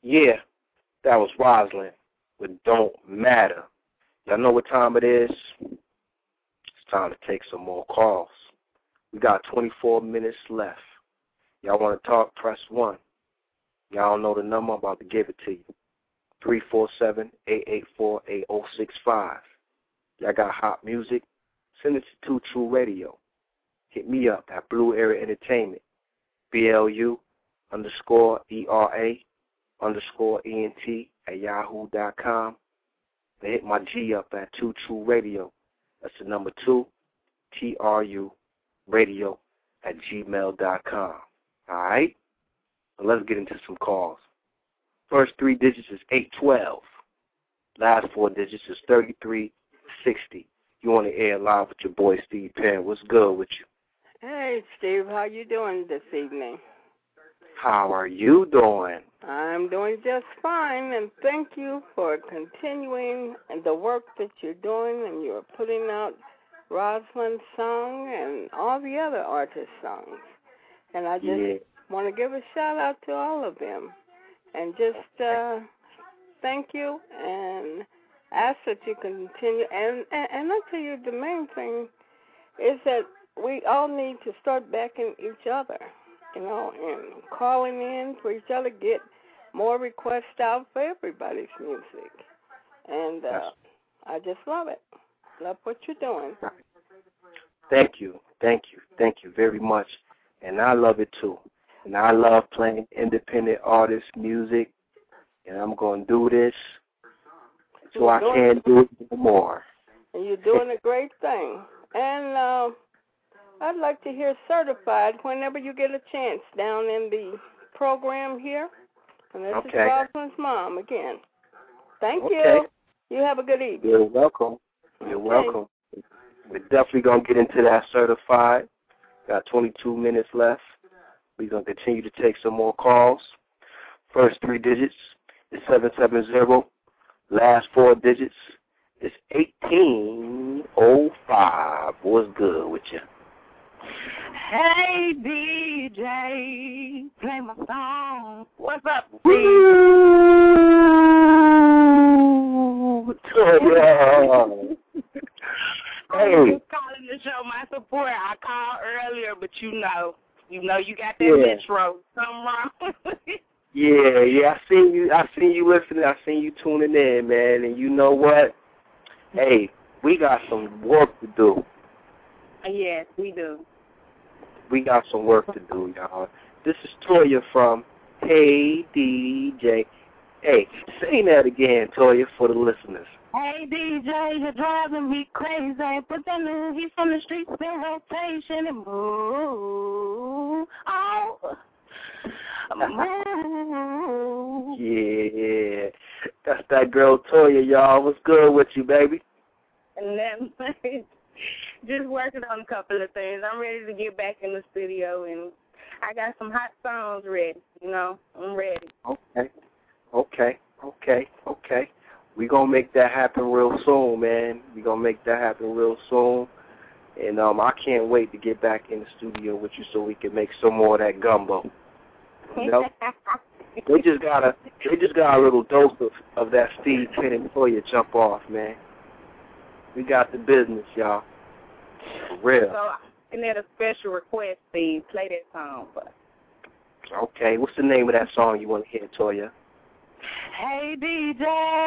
Yeah, that was Rosalind with Don't Matter. Y'all know what time it is? It's time to take some more calls. We got 24 minutes left. Y'all want to talk? Press 1. Y'all know the number. I'm about to give it to you. 347-884-8065. Y'all got hot music? Send it to 2 True Radio. Hit me up at Blue Area Entertainment. BLU_ERA_ENT@yahoo.com. They hit my G up at 2 True Radio. That's the number 2, TRU Radio @gmail.com. All right? So let's get into some calls. First 3 digits is 812. Last 4 digits is 3360. You on the air live with your boy Steve Penn. What's good with you? Hey, Steve. How you doing this evening? How are you doing? I'm doing just fine, and thank you for continuing the work that you're doing, and you're putting out Rosalind's song and all the other artists' songs. And I just want to give a shout-out to all of them. And just thank you and ask that you continue. And I'll tell you, the main thing is that we all need to start backing each other, you know, and calling in for each other, get more requests out for everybody's music. And I just love it. Love what you're doing. Thank you. Thank you. Thank you very much. And I love it, too. And I love playing independent artist music. And I'm going to do this so I can't do it anymore. And you're doing a great thing. And I'd like to hear Certified whenever you get a chance down in the program here. And this is Rosalind's mom again. Thank you. You have a good evening. You're welcome. You're welcome. We're definitely going to get into that Certified. Got 22 minutes left. We're going to continue to take some more calls. First 3 digits is 770. Last 4 digits is 1805. What's good with you? Hey, DJ, play my song. What's up, Steve? Hey. I'm just calling to show my support. I called earlier, but you know you got that metro. Something wrong. Yeah, I seen you listening, I seen you tuning in, man, and you know what? Hey, we got some work to do. Yes, we do. We got some work to do, y'all. This is Toya from Hey DJ. Hey, sing that again, Toya, for the listeners. Hey, DJ, you're driving me crazy. Put that new heat from the streets in rotation and move. Oh, move. Yeah, that's that girl Toya, y'all. What's good with you, baby? And then just working on a couple of things. I'm ready to get back in the studio, and I got some hot songs ready. You know, I'm ready. Okay. We're going to make that happen real soon, man. We're going to make that happen real soon. And I can't wait to get back in the studio with you so we can make some more of that gumbo. You know? They just got a little dose of that Steve Penn and Toya jump off, man. We got the business, y'all. For real. So, and then a special request, Steve. Play that song for us. Okay. What's the name of that song you want to hear, Toya? Hey, DJ.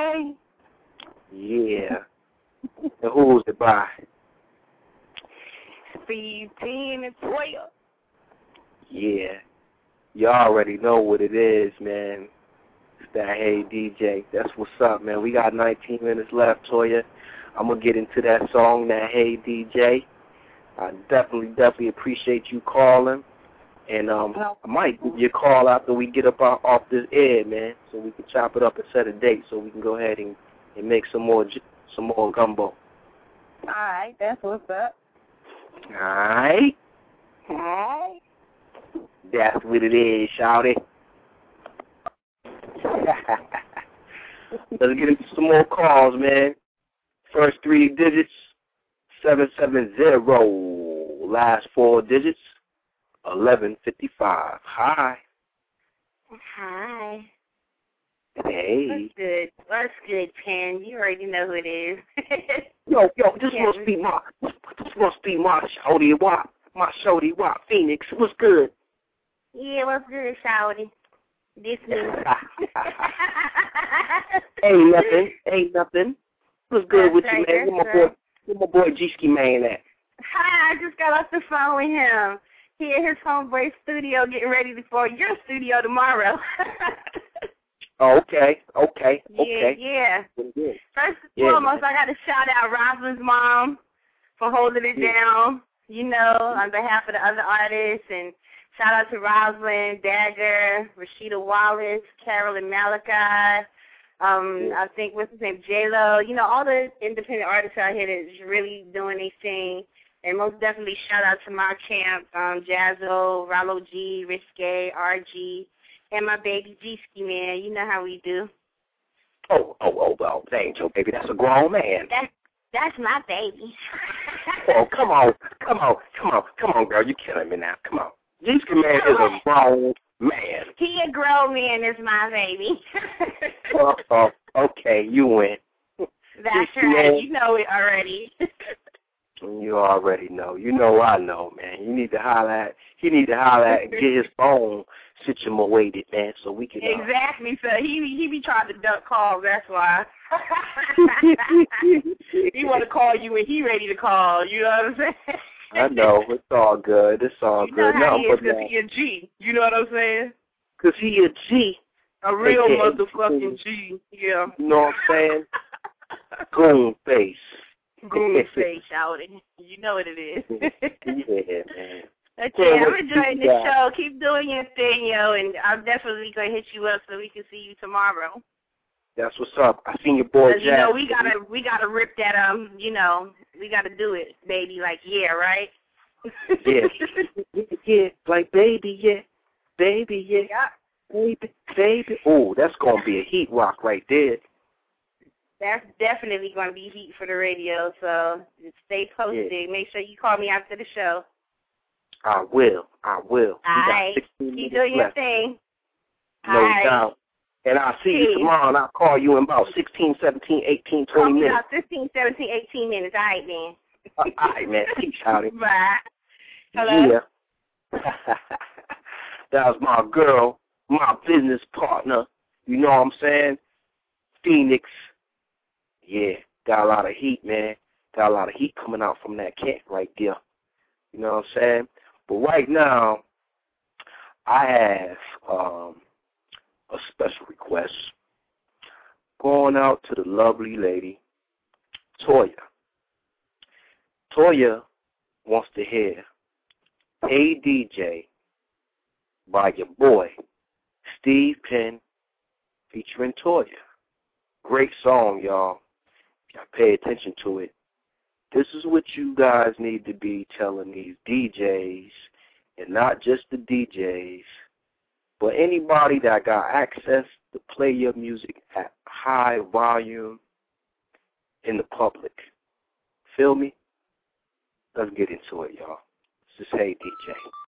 Yeah. And who's it by? Steve 10 and 12. Yeah. You already know what it is, man. It's that Hey DJ. That's what's up, man. We got 19 minutes left, Toya. I'm going to get into that song, that Hey DJ. I definitely appreciate you calling. And I might give you a call after we get up off this air, man, so we can chop it up and set a date so we can go ahead and make some more gumbo. All right, that's what's up. All right. Hey. That's what it is, shawty. Let's get into some more calls, man. First 3 digits, 770. Last 4 digits, 1155. Hi. Hi. Hey. What's good, Pen? You already know who it is. Yo, this must be my shorty wop, Phoenix. What's good? Yeah, what's good, Shawty? This me. Ain't nothing. What's good with you, man? Where my boy G-Ski Man at? Hi, I just got off the phone with him. He at his homeboy studio getting ready for your studio tomorrow. Okay. Yeah. First and foremost, I got to shout out Rosalind's mom for holding it down, on behalf of the other artists. And shout out to Rosalind, Dagger, Rashida Wallace, Carolyn Malachi, I think, what's his name, J-Lo. All the independent artists out here that's really doing their thing. And most definitely shout out to my champ, Jazzo, Rollo G, Risque, RG, and my baby G-Ski, man. You know how we do. Oh, that ain't your baby. That's a grown man. That's my baby. Oh, come on, girl. You killing me now. Come on. G-Ski Man is a grown man. He a grown man is my baby. Okay, you win. That's right. You know it already. You already know. I know, man. He need to holler at and get his phone situated, man, so we can. Exactly. So he be trying to duck calls. That's why. He want to call you when he ready to call. You know what I'm saying? I know. It's all good. It's all you good. Know how he is because he a G. You know what I'm saying? Because he a G. A real motherfucking G. Yeah. You know what I'm saying? Goon face. Goon face, shouting. You know what it is. Yeah, man. Okay, I'm enjoying the show. Keep doing your thing, yo, and I'm definitely going to hit you up so we can see you tomorrow. That's what's up. I seen your boy Jack. We gotta rip that, we gotta do it, baby, like, yeah, right? Yeah, like, baby, yeah. Baby, yeah. Baby. Oh, that's going to be a heat rock right there. That's definitely going to be heat for the radio, so just stay posted. Yeah. Make sure you call me after the show. I will. All right. Keep doing your thing. No doubt. And I'll see you tomorrow, and I'll call you in about 16, 17, 18, 20 minutes. About 15, 17, 18 minutes. All right, man. All right, man. Peace, Howdy. Bye. Hello? Yeah. That was my girl, my business partner. You know what I'm saying? Phoenix. Yeah, got a lot of heat, man. Got a lot of heat coming out from that cat right there. You know what I'm saying? But right now, I have a special request going out to the lovely lady, Toya. Toya wants to hear Hey DJ by your boy, Steve Penn, featuring Toya. Great song, y'all. If y'all pay attention to it, this is what you guys need to be telling these DJs, and not just the DJs, but anybody that got access to play your music at high volume in the public. Feel me? Let's get into it, y'all. This is Hey DJ.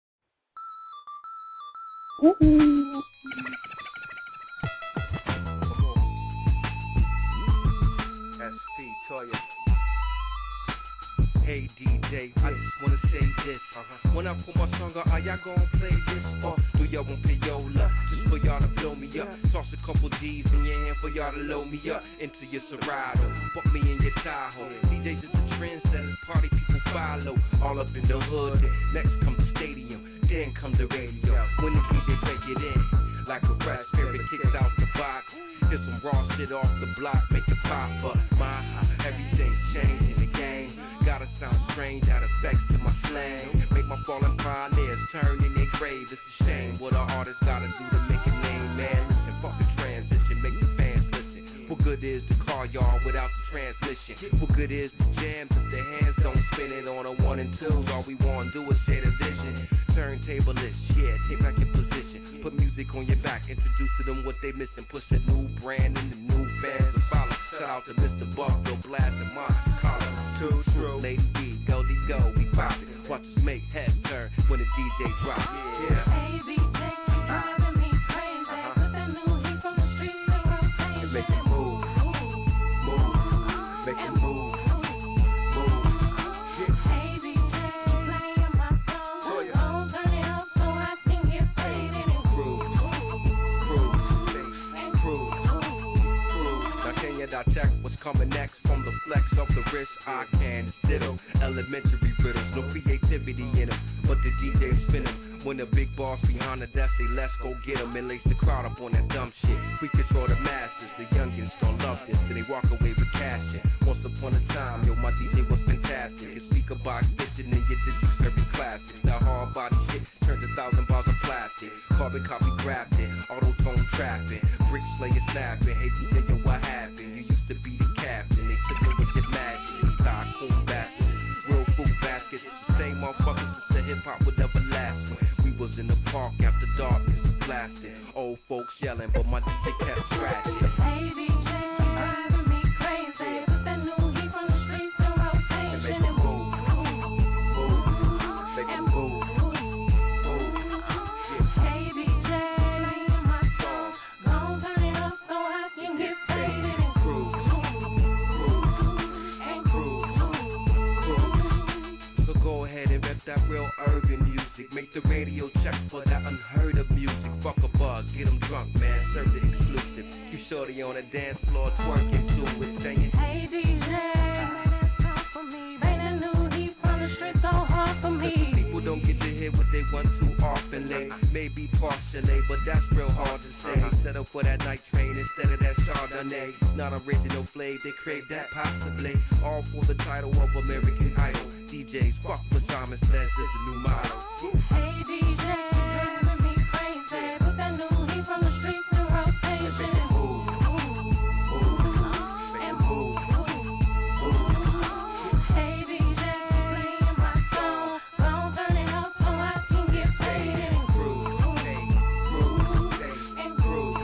Woo-hoo. SP Toya. Hey DJ, I just wanna say this. When I put my song out, are y'all gonna play this? Or do y'all want payola? Just for y'all to blow me up. Toss a couple G's in your hand for y'all to load me up into your Serato. Put me in your Tahoe. DJs is the trendsetters, party people follow. All up in the hood. Next come the stadium, then come the radio. When the DJ break it in, like a rap spirit kicks out the box. Here's some raw shit off the block, make it pop up. My, everything's changing the game. Gotta sound strange, add effects to my slang. Make my fallen pioneers turn in their grave. It's a shame what an artist gotta do to make a name, man. Listen, fuck the transition, make the fans listen. What good is the car, y'all, without the transmission? What good is the jams if the hands don't spin it on a 1 and 2? All we wanna do is share the vision. Turntable list, yeah, take back your position. Put music on your back, introduce to them what they missing. Push a new brand and the new fans to follow. Shout out to Mr. Buck, go blast and my collar. Too true. Lady D, go, we pop it. Watch us make heads turn when the DJ drop. Yeah. I check what's coming next from the flex of the wrist. I can ditto elementary riddles, no creativity in them, but the DJ spin 'em. When the big boss behind the desk say let's go get 'em and lace the crowd up on that dumb shit. We control the masses, the youngins don't love this, so they walk away with cash. Once upon a time, yo, my DJ was fantastic. His speaker box bitchin' and your digits very classic. That hard body shit turns 1,000 bars of plastic. Carbon copy grafted, auto-tone trapping, brick slayer snapping. Hey DJ, yo, what happened? You used to be the captain, they took it with your magic. These tycoon bastards, real food baskets. The same motherfuckers since the hip-hop would never last. We was in the park after darkness was blasted. Old folks yelling, but my DJ kept scratching. Hey DJ, driving me crazy. Put that new heat from the streets in rotation and move, and move. Hey DJ, playing my song. Gon' turn it up so I can get faded and cruise, and cruise. So go ahead and rep that real urban music. Make the radio check for that unheard of music. Fuck a bug, get 'em drunk, man. Serve the exclusive. You shorty on the dance floor twerking to it, saying, hey DJ, that's all for me. Bring that new heat from the streets so hard for me. People don't get to hear what they want too often. They may be partially, but that's real hard to say. Settle for that night train instead of that Chardonnay. Not original flavor, they crave that possibly. All for the title of American Idol. DJs, fuck what Thomas says is a new model. Hey DJ, driving me crazy. Put that new heat from the streets in rotation and move, and move. Hey DJ, playing my song. Gon' turn it up so I can get faded and cruise, and cruise.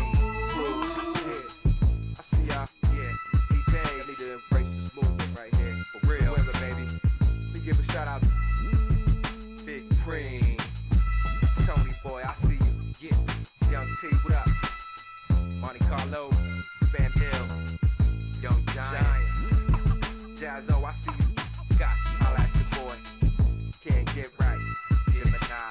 I see y'all, yeah. DJ, I need to embrace this movement right here. For real, baby. Let me give a shout out to Big Cream, Tony Boy, I see you. Yeah, Young T, what up? Monte Carlo, Van Hill, Young Giant, Jazzo, I see you. Scott, holla at your boy. Can't get right, Gemini,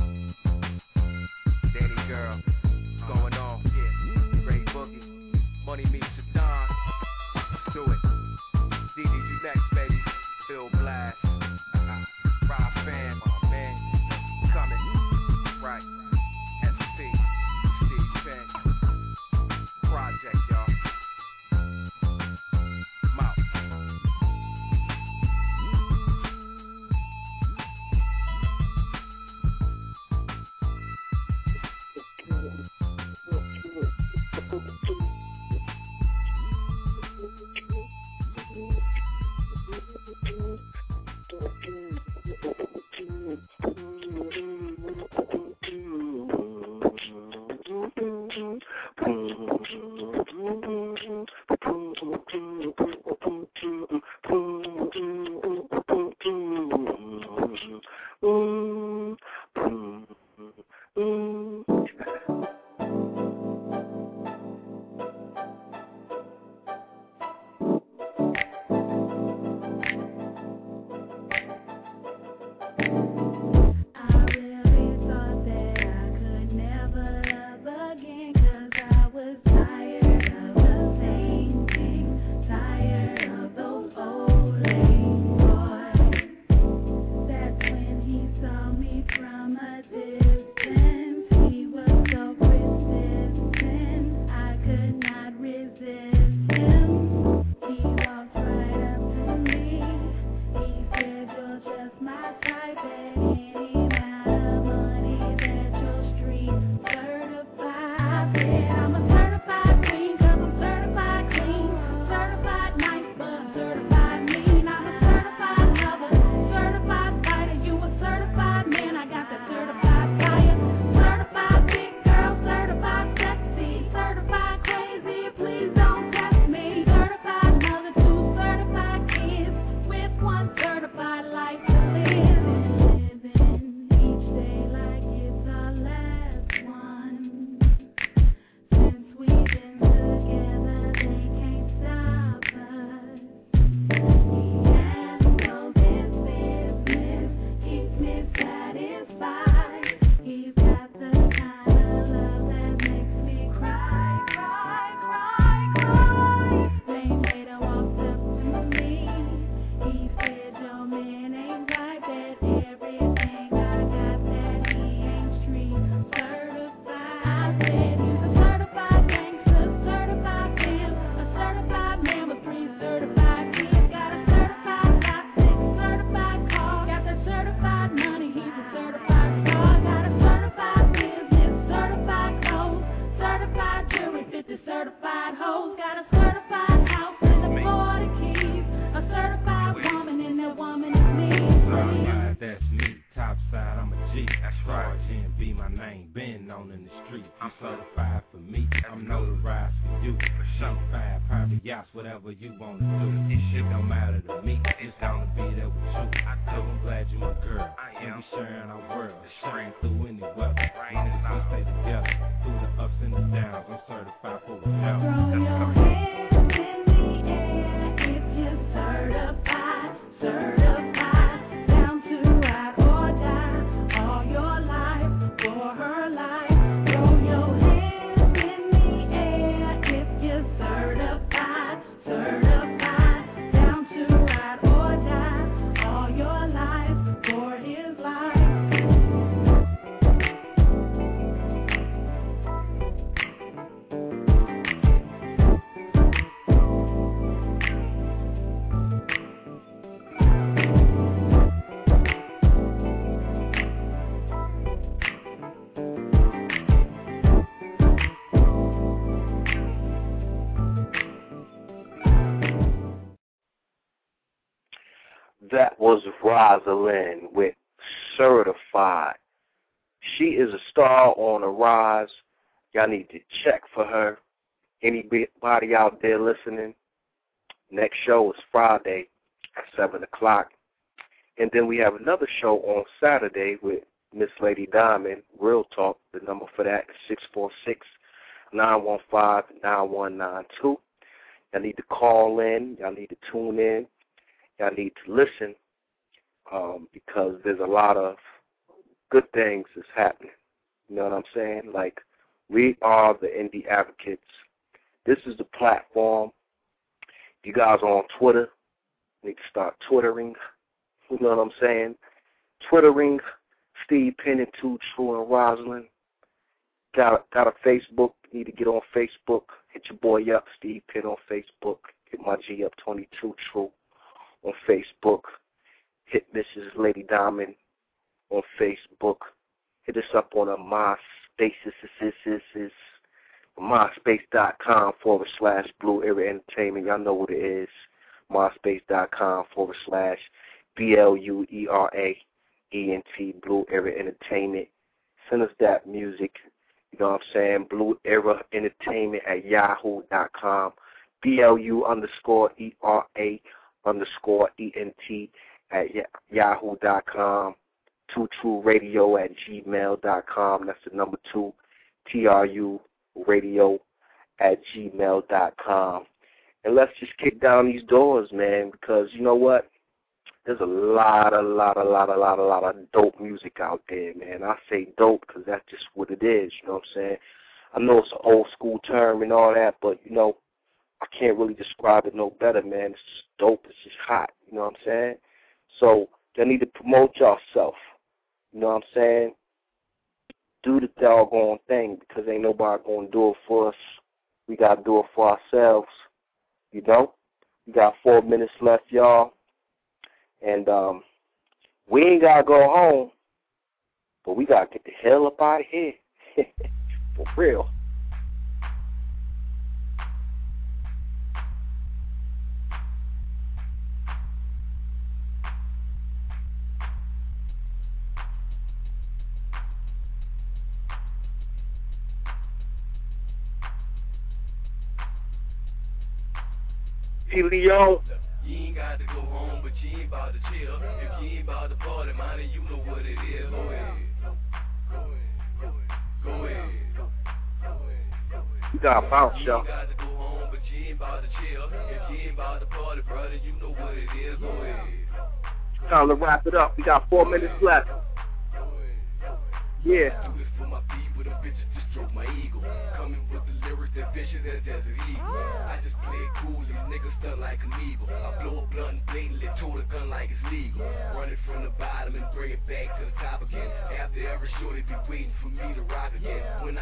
Danny Girl, what's going on? Yeah, Ray Boogie, Money meets the Don. Let's do it. DD, you next, baby. Phil Blast. Rob Fan, man, coming, right, SP, Steve Pen, Project, y'all, Mouth. I said he's a certified gangster, certified pimp, a certified man with 3 certified kids. Got a certified got 6 certified cars. Got that certified money, he's a certified star. Got a certified business, certified clothes, certified jewelry, 50 certified hoes. Got a certified house in the Florida Keys, a certified woman, and that woman is me. Certified, that's me. Topside, I'm a G. That's right. G&B, my name, been known in the street. I'm certified for me. I'm notarized for you. Certified, private yachts, whatever you want to do. It don't matter to me. It's gonna be there with you. I'm glad you my girl. And we sharing our world. Sharing through any weather. Long as we stay together. Through the ups and the downs. I'm certified for the devil. Throw your hands in the air if you're certified, certified, down to ride or die, all your life, for her life. Throw your hands in the air if you're certified, certified, down to ride or die, all your life, for his life. That was Rosalind with Certified. She is a star on the rise. Y'all need to check for her. Anybody out there listening? Next show is Friday at 7 o'clock. And then we have another show on Saturday with Miss Lady Diamond, Real Talk. The number for that is 646-915-9192. Y'all need to call in. Y'all need to tune in. Y'all need to listen because there's a lot of good things that's happening. You know what I'm saying? Like, we are the Indie Advocates. This is the platform. You guys are on Twitter. You need to start Twittering. You know what I'm saying? Twittering, Steve Penn and 2 True and Rosalind. Got a Facebook. You need to get on Facebook. Hit your boy up, Steve Penn on Facebook. Hit my G up, 22 True on Facebook. Hit Mrs. Lady Diamond on Facebook. Hit us up on a MySpace. MySpace.com/Blue Area Entertainment. Y'all know what it is. MySpace.com/BLUERAENT, Blue Area Entertainment. Send us that music. You know what I'm saying? Blue Era Entertainment at yahoo.com. BLU_ERA_ENT at yahoo.com. 2TrueRadio@gmail.com. That's the number 2, TRURadio@gmail.com. And let's just kick down these doors, man, because you know what? There's a lot of dope music out there, man. I say dope because that's just what it is, you know what I'm saying? I know it's an old school term and all that, but, you know, I can't really describe it no better, man. It's just dope. It's just hot, you know what I'm saying? So you need to promote yourself, you know what I'm saying? Do the doggone thing because ain't nobody going to do it for us. We got to do it for ourselves, you know? We got 4 minutes left, y'all. And we ain't got to go home, but we got to get the hell up out of here. For real. Leo. You ain't got to go home, but you ain't about to chill. If you ain't about to party, man, you know what it is. Go ahead. Go ahead. You got to bounce, y'all. You ain't got to go home, but you ain't about to chill. If you ain't about to party, brother, you know what it is. Go ahead. Time to wrap it up. We got 4 minutes left. Yeah. Do this for my people, them bitches just stroke my ego. Coming with the lyrics that vicious as Desert Eagle. I just play it cool, these niggas stunt like an eagle. I blow a blunt and blatantly tote a gun like it's legal. Run it from the bottom and bring it back to the top again. After every show, they be waiting for me to rock again. When I get the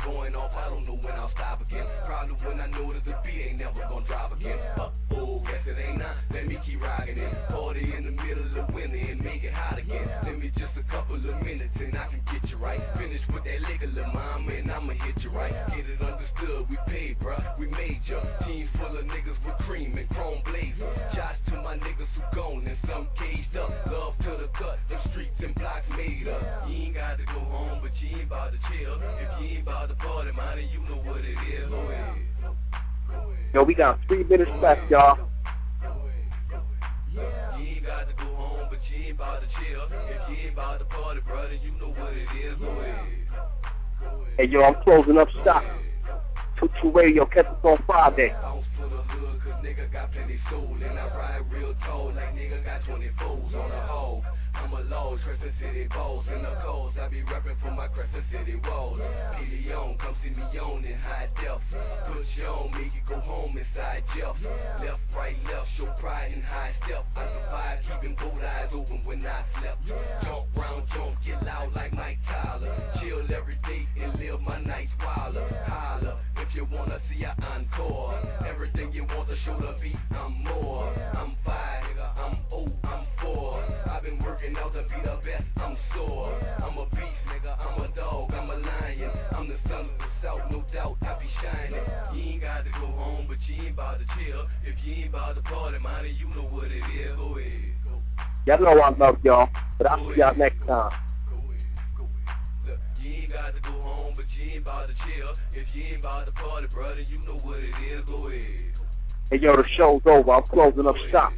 going off, I don't know when I'll stop again. Probably when I know that the beat ain't never gonna drive again. Oh, guess it ain't now, let me keep rocking it. Party in the middle of winter and make it hot again. Let me just a couple of minutes and I can get you right. Finish with that liquor, little mama, and I'ma hit you right. Get it understood, we paid, bruh, we made ya. Team full of niggas with cream and chrome blazers. Shots to my niggas who gone and some caged up. Love to the cut, the streets and blocks made up. You ain't got to go home, but you ain't about to chill. If you ain't about to party, man, you know what it is. Go ahead. Yo, we got 3 minutes left, y'all. You ain't got to go home, but you ain't about to chill. If you ain't about to party, brother, you know what it is. Go ahead. Hey, yo, I'm closing up shop. True Radio, catch us on Friday. Nigga got plenty soul, and I ride real tall like nigga got 20 foes on the hog. I'm a Lord, Crescent City balls in the calls. I be rapping for my Crescent City walls. Leon, come see me on in high depth. Put you on, make you go home inside Jeff. Left, right, left, show pride in high step. I survived keeping both eyes open when I slept. Jump round, jump, get loud like Mike Tyler. Chill every day and live my nights wilder. Holler if you wanna see an encore. Everything you want to show the beat, I'm more. I'm 5, nigga, I'm 0, I'm 4. I've been working out to be the best, I'm sore. I'm a beast, nigga, I'm a dog, I'm a lion. I'm the son of the south, no doubt, I be shining. You ain't got to go home, but you ain't about to chill. If you ain't about to party, man, you know what it is. Go ahead. Y'all know I love y'all, but I'll see y'all next time. Look, you ain't got to go home, but you ain't about to chill. If you ain't about to party, brother, you know what it is. Go ahead. Hey, yo, the show's over. I'm closing up shop.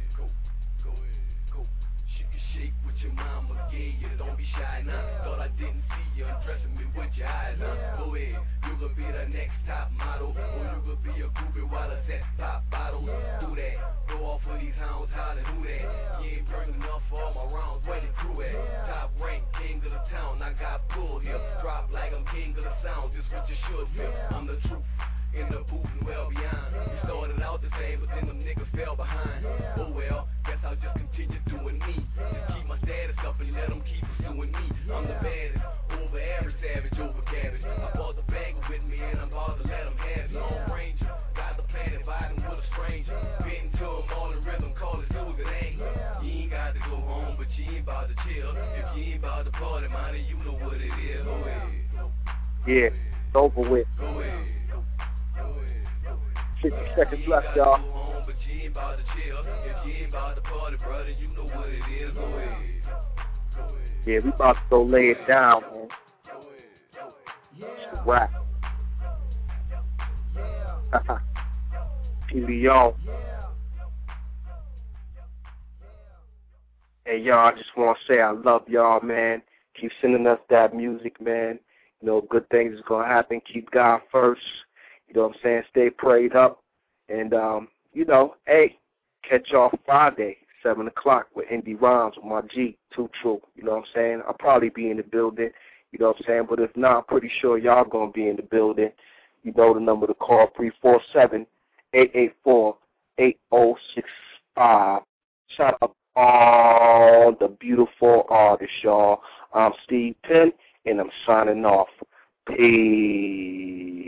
Shake with your mama, yeah, you don't be shy now. Thought I didn't see you undressing me with your eyes now. Go ahead, you could be the next top model, or you could be a groupie while the set pop bottles. Do that, go off for these hounds, how to do that. You ain't bring enough for all my rounds, where the crew at? Top rank, king of the town, I got pull here. Drop like I'm king of the sound, just what you should feel. I'm the truth. In the booth and well beyond. We started out the same, but then them niggas fell behind. Oh well, guess I'll just continue doing me. Just keep my status up and let them keep pursuing me. I'm the baddest, over average, savage, over cabbage. I bought the bag with me and I'm about to let them have it. Long Ranger, got the planet vibing with a stranger. Been to them all in rhythm, call it Susan A. You ain't got to go home, but you ain't about to chill. If you ain't about to party, man, you know what it is. Go ahead. Yeah, it's over with. Go ahead. 50 seconds left, y'all. But you ain't about to chill. If you ain't about to party, brother, you know what it is. Go ahead. Yeah, we about to go lay it down, man. It's a wrap. Leon. Hey, y'all, I just want to say I love y'all, man. Keep sending us that music, man. You know, good things is going to happen. Keep God first. You know what I'm saying? Stay prayed up. And, you know, hey, catch y'all Friday, 7 o'clock with Indie Rhymes with my G, Too True. You know what I'm saying? I'll probably be in the building. You know what I'm saying? But if not, I'm pretty sure y'all going to be in the building. You know the number to call, 347-884-8065. Shout out all the beautiful artists, y'all. I'm Steve Penn, and I'm signing off. Peace.